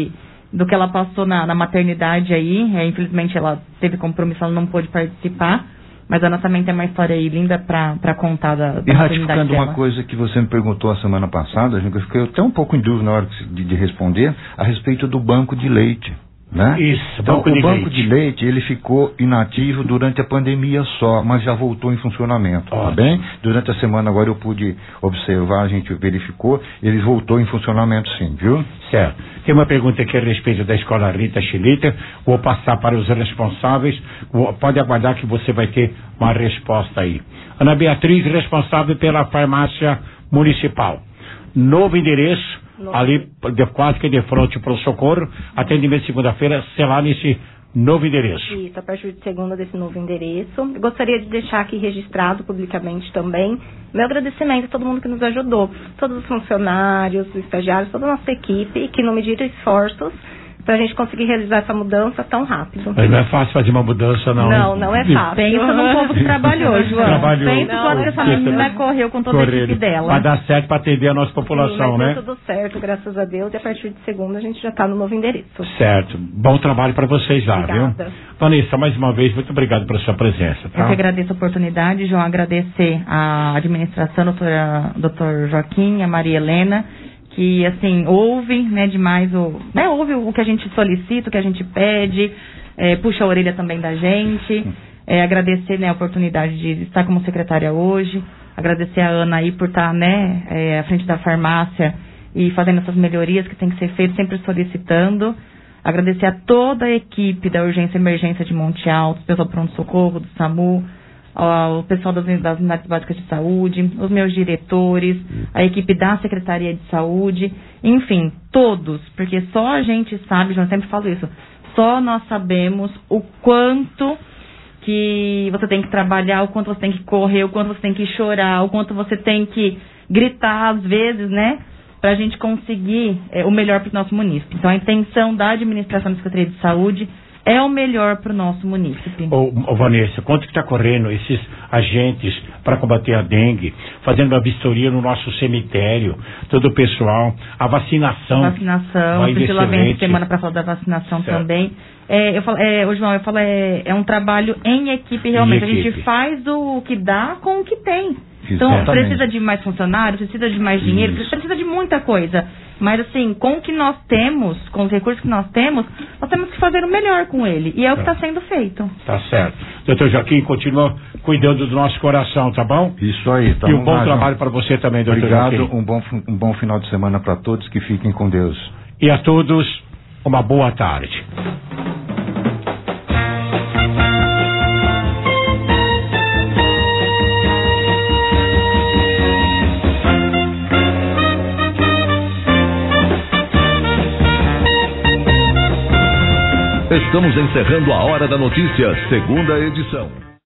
do que ela passou na maternidade aí. Infelizmente ela teve compromisso, ela não pôde participar. Mas a Ana também tem uma história aí linda pra contar da maternidade dela. E ratificando uma coisa que você me perguntou a semana passada, eu fiquei até um pouco em dúvida na hora de responder, a respeito do banco de leite. Né? Isso, então, o banco de leite ele ficou inativo durante a pandemia só, mas já voltou em funcionamento, tá bem? Durante a semana agora eu pude observar, a gente verificou, ele voltou em funcionamento sim, viu? Certo. Tem uma pergunta aqui a respeito da escola Rita Chilita, vou passar para os responsáveis, pode aguardar que você vai ter uma resposta aí. Ana Beatriz, responsável pela farmácia municipal. Novo endereço, ali quase que de frente para o Socorro, atendimento segunda-feira, sei lá nesse novo endereço. Isso, a partir de segunda desse novo endereço. Eu gostaria de deixar aqui registrado publicamente também meu agradecimento a todo mundo que nos ajudou, todos os funcionários, os estagiários, toda a nossa equipe, que não mediram esforços pra gente conseguir realizar essa mudança tão rápido. Mas não é fácil fazer uma mudança, não. Não é fácil. Pensa num povo que trabalhou, João. Pensa quando essa menina correu com toda a equipe dela. Vai dar certo pra atender a nossa população, né? Tudo certo, graças a Deus. E a partir de segunda a gente já tá no novo endereço. Certo. Bom trabalho pra vocês lá, Obrigada. Viu? Vanessa, mais uma vez, muito obrigado pela sua presença. Tá? Eu que agradeço a oportunidade, João. Agradecer a administração, doutor Joaquim, a Maria Helena, que, assim, ouve, né, demais, ouve o que a gente solicita, o que a gente pede, puxa a orelha também da gente, agradecer, né, a oportunidade de estar como secretária hoje, agradecer a Ana aí por estar, né, à frente da farmácia e fazendo essas melhorias que tem que ser feitas, sempre solicitando, agradecer a toda a equipe da Urgência e Emergência de Monte Alto, o pessoal do Pronto-Socorro, do SAMU, o pessoal das unidades básicas de saúde, os meus diretores, a equipe da Secretaria de Saúde, enfim, todos, porque só a gente sabe, eu sempre falo isso, só nós sabemos o quanto que você tem que trabalhar, o quanto você tem que correr, o quanto você tem que chorar, o quanto você tem que gritar às vezes, né, pra gente conseguir o melhor para o nosso município. Então a intenção da administração da Secretaria de Saúde é o melhor para o nosso município. Ô Vanessa, quanto que está correndo esses agentes para combater a dengue, fazendo uma vistoria no nosso cemitério, todo o pessoal, a vacinação. A Priscila vem semana para falar da vacinação também. João, eu falo, é um trabalho em equipe realmente. A gente faz o que dá com o que tem. Então, precisa de mais funcionários, precisa de mais dinheiro, precisa de muita coisa. Mas, assim, com o que nós temos, com os recursos que nós temos que fazer o melhor com ele. E é o que está sendo feito. Tá certo. Doutor Joaquim, continua cuidando do nosso coração, tá bom? Isso aí. E um bom trabalho para você também, doutor Joaquim. Obrigado, um bom final de semana para todos, que fiquem com Deus. E a todos, uma boa tarde. Estamos encerrando a Hora da Notícia, segunda edição.